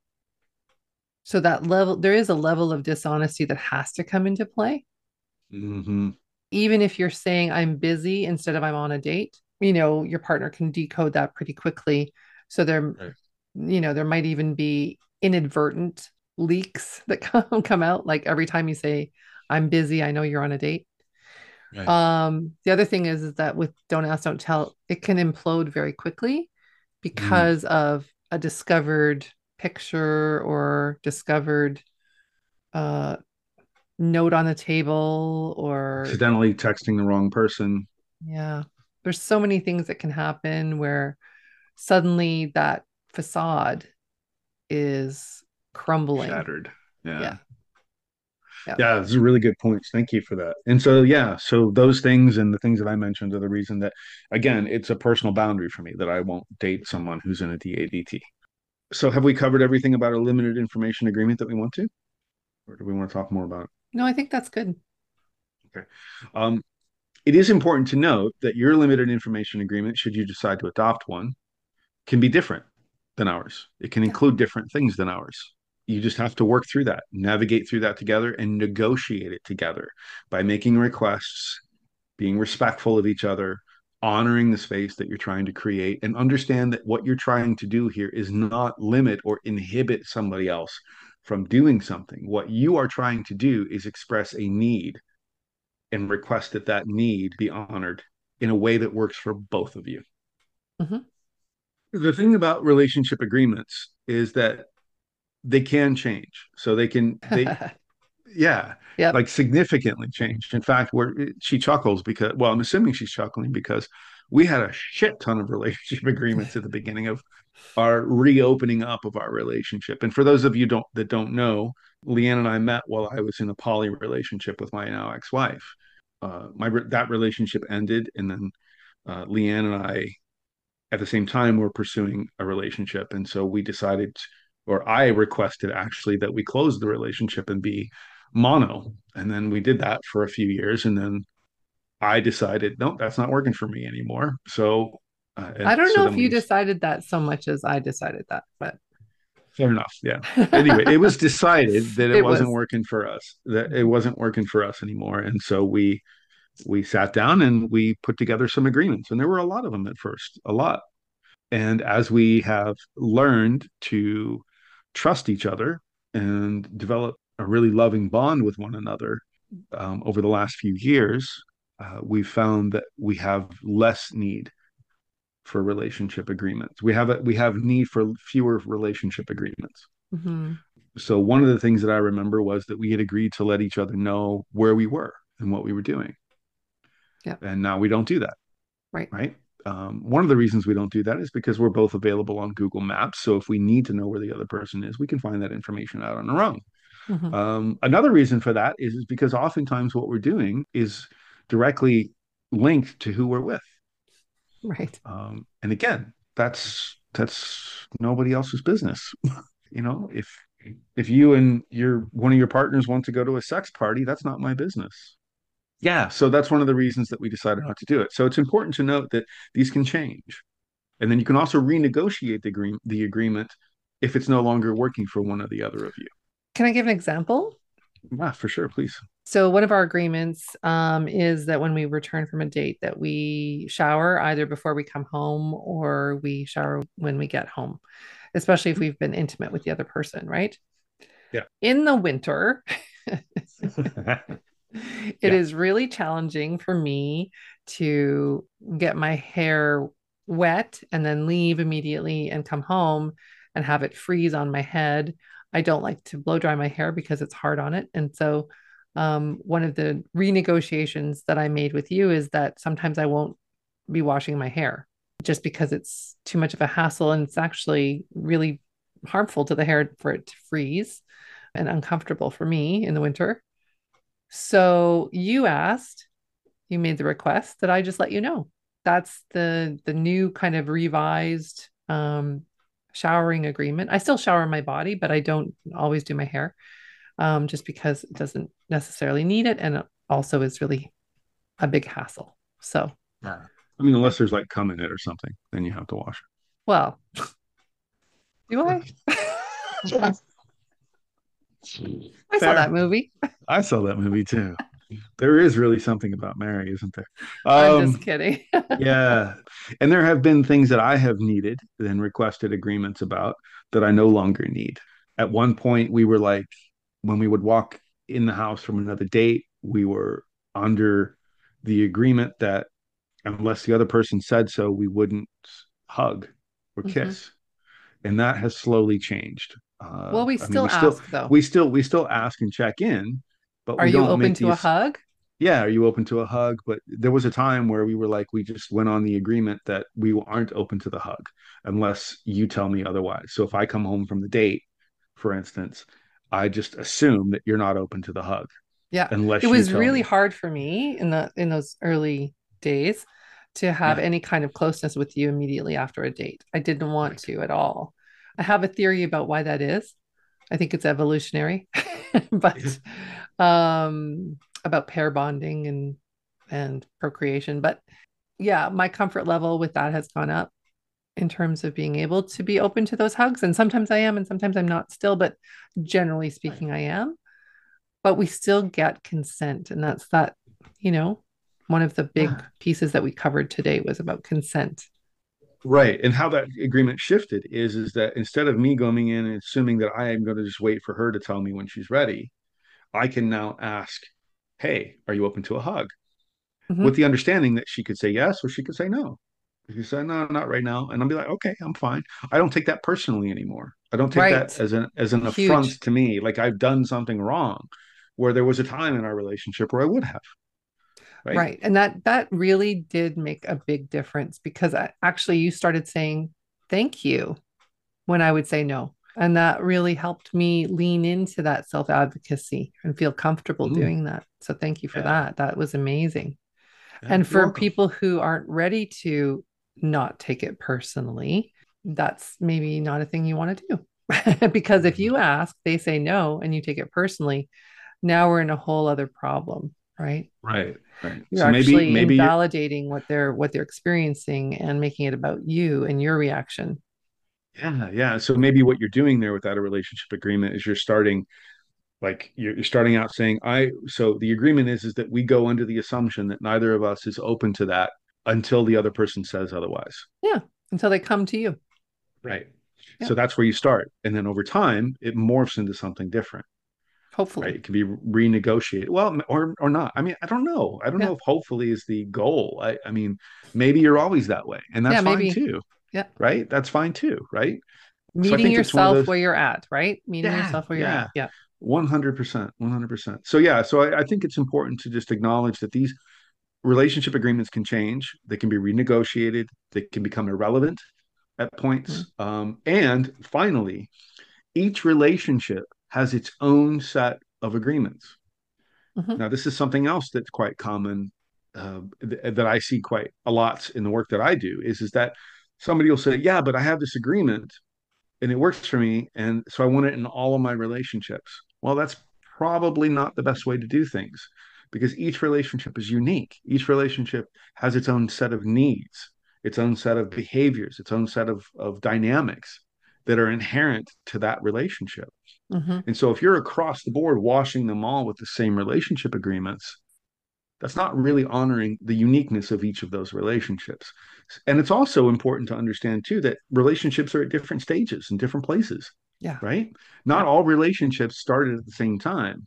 So that level, there is a level of dishonesty that has to come into play. Hmm. Even if you're saying I'm busy instead of I'm on a date, you know, your partner can decode that pretty quickly. So there, Right. you know, there might even be inadvertent leaks that come come out. Like every time you say, I'm busy, I know you're on a date. Right. Um, the other thing is, is that with don't ask, don't tell, it can implode very quickly Mm. because of a discovered picture or discovered uh, note on the table or Accidentally texting the wrong person. yeah, there's so many things that can happen where suddenly that facade is crumbling. Shattered. Yeah, Yeah. yeah, Yeah, those are really good points. Thank you for that. And so, yeah, so those things and the things that I mentioned are the reason that, again, it's a personal boundary for me that I won't date someone who's in a D A D T. So, have we covered everything about a limited information agreement that we want to, or do we want to talk more about it? no, I think that's good. Okay. Um, it is important to note that your limited information agreement, should you decide to adopt one, can be different than ours. It can Yeah. include different things than ours. You just have to work through that, navigate through that together, and negotiate it together by making requests, being respectful of each other, honoring the space that you're trying to create, and understand that what you're trying to do here is not limit or inhibit somebody else from doing something. What you are trying to do is express a need and request that that need be honored in a way that works for both of you. Mhm. The thing about relationship agreements is that they can change. So they can they yeah, Yep. like significantly changed. In fact, where she chuckles because, well, I'm assuming she's chuckling because we had a shit ton of relationship agreements at the beginning of our reopening up of our relationship. And for those of you don't that don't know, Leanne and I met while I was in a poly relationship with my now ex-wife. Uh, my that relationship ended, and then uh, Leanne and I, at the same time, were pursuing a relationship, and so we decided, or I requested actually, that we close the relationship and be mono. And then we did that for a few years, and then I decided, no, that's not working for me anymore. So, uh, I and don't so know then if you we decided that so much as I decided that, but Fair enough. Yeah. Anyway, it was decided that it it wasn't was. working for us, that it wasn't working for us anymore. And so we we sat down and we put together some agreements. And there were a lot of them at first, a lot. And as we have learned to trust each other and develop a really loving bond with one another um, over the last few years, uh, we've found that we have less need for relationship agreements. We have a, we have need for fewer relationship agreements. Mhm. So one of the things that I remember was that we had agreed to let each other know where we were and what we were doing. Yeah. And now we don't do that, Right. right? Um, one of the reasons we don't do that is because we're both available on Google Maps. So if we need to know where the other person is, we can find that information out on our own. Mhm. Um, another reason for that is, is because oftentimes what we're doing is directly linked to who we're with. Right. Um, and again, that's that's nobody else's business. You know, if if you and your one of your partners want to go to a sex party, that's not my business. Yeah, so that's one of the reasons that we decided not to do it. So it's important to note that these can change. And then you can also renegotiate the agree- the agreement if it's no longer working for one or the other of you. Can I give an example? Yeah, for sure, please. So one of our agreements um, is that when we return from a date, that we shower either before we come home or we shower when we get home, especially if we've been intimate with the other person, right? Yeah. In the winter, it Yeah. is really challenging for me to get my hair wet and then leave immediately and come home and have it freeze on my head. I don't like to blow dry my hair because it's hard on it. And so, um, one of the renegotiations that I made with you is that sometimes I won't be washing my hair just because it's too much of a hassle and it's actually really harmful to the hair for it to freeze and uncomfortable for me in the winter. So you asked, you made the request that I just let you know. That's the the new kind of revised um, showering agreement. I still shower my body, but I don't always do my hair um, just because it doesn't necessarily need it, and it also is really a big hassle. So, Yeah. I mean, yeah. unless there's like cum in it or something, then you have to wash Well, do I? it. I saw that Fair. movie. I saw that movie too. There is really something about Mary, isn't there? I'm just Um, kidding. yeah. And there have been things that I have needed and requested agreements about that I no longer need. At one point, we were like, when we would walk in the house from another date, we were under the agreement that unless the other person said so, we wouldn't hug or Mhm. kiss. And that has slowly changed. Uh, Well, we I mean, still we still, ask though. we still, we still ask and check in, but Are we you don't open make to a these. hug? Yeah, are you open to a hug? But there was a time where we were like, we just went on the agreement that we aren't open to the hug unless you tell me otherwise. So if I come home from the date, for instance, I just assume that you're not open to the hug Yeah, it unless you was tell really me. hard for me in the in those early days to have Yeah, any kind of closeness with you immediately after a date. I didn't want right. to at all. I have a theory about why that is. I think it's evolutionary, Yeah. but um about pair bonding and and procreation. But yeah, my comfort level with that has gone up in terms of being able to be open to those hugs. And sometimes I am, and sometimes I'm not still, but generally Right. speaking, I am, but we still get consent. And that's that, you know, one of the big Yeah. pieces that we covered today was about consent. Right. And how that agreement shifted is is that instead of me going in and assuming that I am going to just wait for her to tell me when she's ready, I can now ask, "Hey, are you open to a hug?" With Mhm. the understanding that she could say yes or she could say no. She said, "No, not right now." And I'll be like, "Okay, I'm fine." I don't take that personally anymore. I don't take that Right. as an as an affront Huge. to me, like I've done something wrong, where there was a time in our relationship where I would have, right? Right. And that that really did make a big difference because I, actually you started saying thank you when I would say no. And that really helped me lean into that self-advocacy and feel comfortable Mm, doing that. So thank you for yeah, that. That was amazing. yeah, And you're for welcome. people who aren't ready to not take it personally, that's maybe not a thing you want to do. Because if Mhm. you ask, they say no, and you take it personally, now we're in a whole other problem, right? Right, right. You're So maybe actually maybe you're, invalidating what they're what they're experiencing and making it about you and your reaction. yeah, yeah. So maybe what you're doing there without a relationship agreement is you're starting like you're, you're starting out saying I. So the agreement is is that we go under the assumption that neither of us is open to that until the other person says otherwise. Yeah, until they come to you. Right. Yeah, So that's where you start, and then over time it morphs into something different. Right? hopefully. It can be renegotiated. Well, or or not. I mean, I don't know. I don't Yeah. know if hopefully is the goal. I, I mean, maybe you're always that way, and Yeah, that's fine maybe. too. Yeah. Right? That's fine too. Right? So I Meeting think it's one of yourself those. where you're at, right? Meeting Yeah, yourself where you're at. yeah, Yeah. one hundred percent, one hundred percent. So yeah, so I, I think it's important to just acknowledge that these relationship agreements can change. They can be renegotiated. They can become irrelevant at Mm-hmm. points. Um, and finally, each relationship has its own set of agreements. Mm-hmm. Now, this is something else that's quite common uh, th- that I see quite a lot in the work that I do is, is that somebody will say, yeah, but I have this agreement and it works for me. And so I want it in all of my relationships. Well, that's probably not the best way to do things because each relationship is unique. Each relationship has its own set of needs, its own set of behaviors, its own set of, of dynamics that are inherent to that relationship. Mm-hmm. And so if you're across the board washing them all with the same relationship agreements, that's not really honoring the uniqueness of each of those relationships. And it's also important to understand too that relationships are at different stages and different places, Yeah. right? Not Yeah. all relationships started at the same time,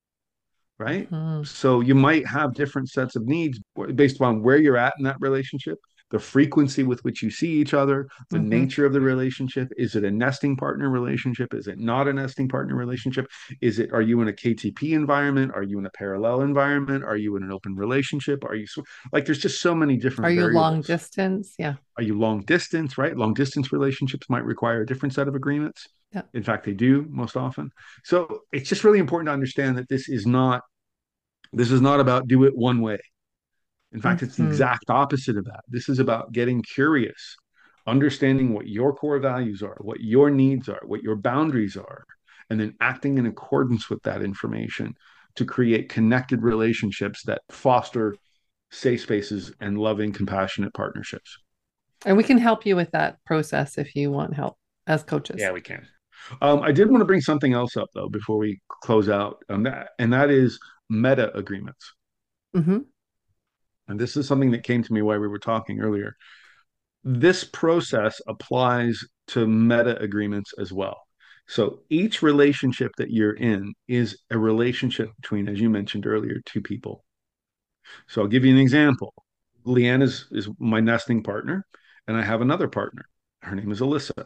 right? Mm-hmm. So you might have different sets of needs based upon where you're at in that relationship, the frequency with which you see each other, the Mm-hmm. nature of the relationship. Is it a nesting partner relationship? Is it not a nesting partner relationship? Is it, are you in a K T P environment? Are you in a parallel environment? Are you in an open relationship? Are you like, there's just so many Are different you long variables. distance? Yeah. Are you long distance, right? Long distance relationships might require a different set of agreements. Yeah. In fact, they do most often. So it's just really important to understand that this is not this is not about do it one way. In fact, it's the Mm-hmm. exact opposite of that. This is about getting curious, understanding what your core values are, what your needs are, what your boundaries are, and then acting in accordance with that information to create connected relationships that foster safe spaces and loving, compassionate partnerships. And we can help you with that process if you want help as coaches. Yeah, we can. Um, I did want to bring something else up though before we close out, um, that, and that is meta agreements. Mm-hmm. And this is something that came to me while we were talking earlier. This process applies to meta agreements as well. So each relationship that you're in is a relationship between, as you mentioned earlier, two people. So I'll give you an example. Leanne is, is my nesting partner, and I have another partner. Her name is Alyssa.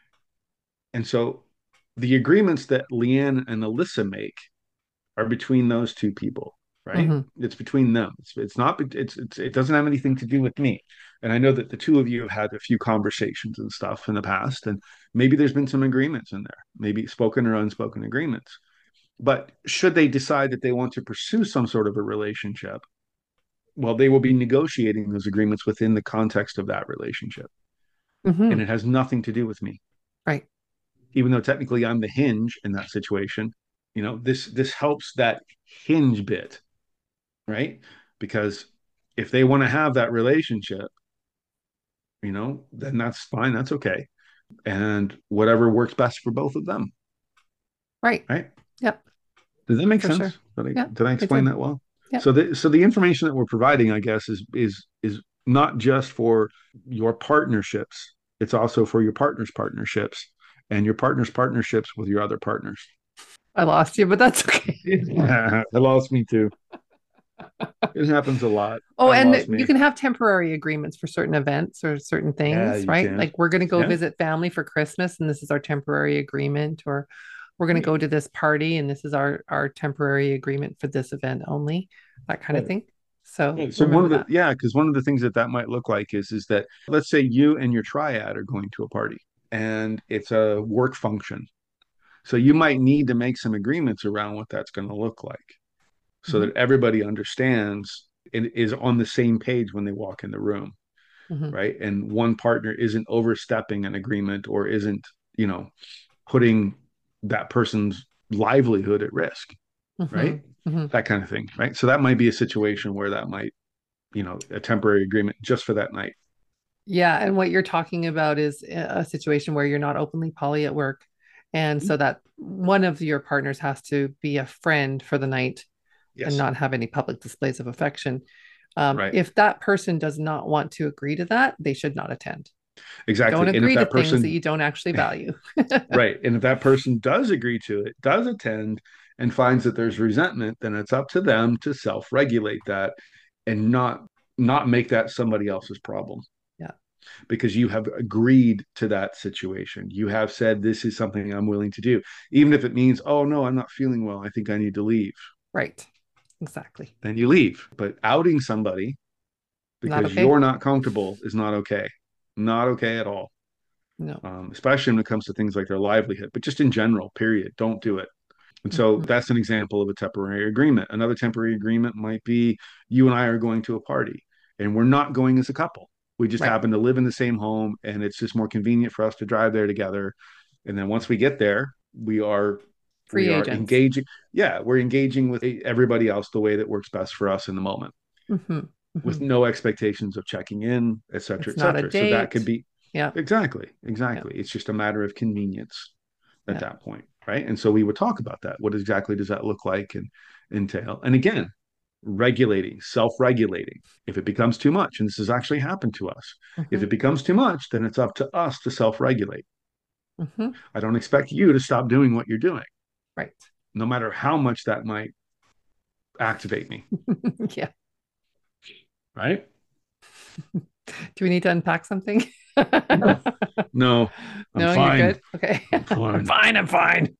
And so the agreements that Leanne and Alyssa make are between those two people, right? Mm-hmm. It's between them. It's it's not it's, it's it doesn't have anything to do with me. And I know that the two of you have had a few conversations and stuff in the past, and maybe there's been some agreements in there, maybe spoken or unspoken agreements. But should they decide that they want to pursue some sort of a relationship, well, they will be negotiating those agreements within the context of that relationship. And Mm-hmm. it has nothing to do with me. Right. Even though technically I'm the hinge in that situation, you know, this this helps that hinge bit, right? Because if they want to have that relationship, you know, then that's fine, that's okay. And whatever works best for both of them, Right. right? Yep. Does that make For sure. sense? Did I Yeah. did I It explain did. that well? Yep. So the so the information that we're providing, I guess, is is is not just for your partnerships, it's also for your partner's partnerships and your partner's partnerships with your other partners. I lost you, but that's okay. Yeah, it lost me too. It happens a lot. Oh, I and lost you me. can have temporary agreements for certain events or certain Yeah, things, you right? can. Like we're going to go Yeah. visit family for Christmas and this is our temporary agreement, or we're going to Right. go to this party and this is our our temporary agreement for this event only, that kind of Right. thing. So Right. So one remember of the that. yeah, because one of the things that that might look like is is that let's say you and your triad are going to a party and it's a work function. So you might need to make some agreements around what that's going to look like so Hmm. that everybody understands and is on the same page when they walk in the room, Hmm. right? And one partner isn't overstepping an agreement or isn't, you know, putting that person's livelihood at risk, Hmm. right? Hmm. That kind of thing, right? So that might be a situation where that might, you know, a temporary agreement just for that night. Yeah, and what you're talking about is a situation where you're not openly poly at work, and so that one of your partners has to be a friend for the night and Yes, not have any public displays of affection. Um, right, if that person does not want to agree to that, they should not attend. Don't exactly. And if agree to that things that person, you don't actually value. right, and if that person does agree to it, does attend, and finds that there's resentment, then it's up to them to self-regulate that and not not make that somebody else's problem Yeah, because you have agreed to that situation. You have said this is something I'm willing to do, even if it means, oh no, I'm not feeling well. I think I need to leave. right. Exactly. Then you leave. But outing somebody Not because okay. you're not comfortable is not okay. Not okay at all. No. Um, especially when it comes to things like their livelihood, but just in general, period. Don't do it. And so Mhm. that's an example of a temporary agreement. Another temporary agreement might be you and I are going to a party and we're not going as a couple. We just Right. happen to live in the same home and it's just more convenient for us to drive there together. And then once we get there, we are we Free are agents. engaging. Yeah, we're engaging with everybody else the way that works best for us in the moment Hmm. with Hmm. no expectations of checking in, et cetera, It's et not a cetera. So that date. could be Yeah. exactly, Yeah. exactly. It's just a matter of convenience at Yeah. that point, right? And so we would talk about that. What exactly does that look like and entail? And again, regulating, self-regulating. If it becomes too much, and this has actually happened to us, if Hmm. it becomes too much, then it's up to us to self-regulate. Hmm. I don't expect you to stop doing what you're doing, Right. no matter how much that might activate me, Yeah. right? Do we need to unpack something? No, no, I'm No, you're fine. good. Okay. I'm I'm fine. fine. I'm fine.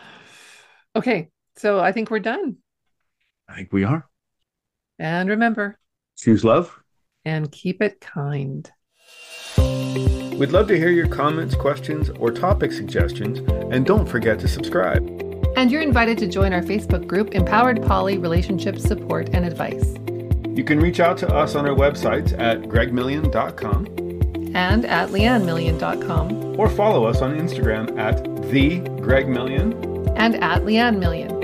Okay. So I think we're done. I think we are. And remember, Choose love. and keep it kind. We'd love to hear your comments, questions, or topic suggestions, and don't forget to subscribe. And you're invited to join our Facebook group, Empowered Poly Relationship Support and Advice. You can reach out to us on our websites at greg million dot com And at leanne million dot com. or follow us on Instagram at the Greg Million. And at Leanne Million.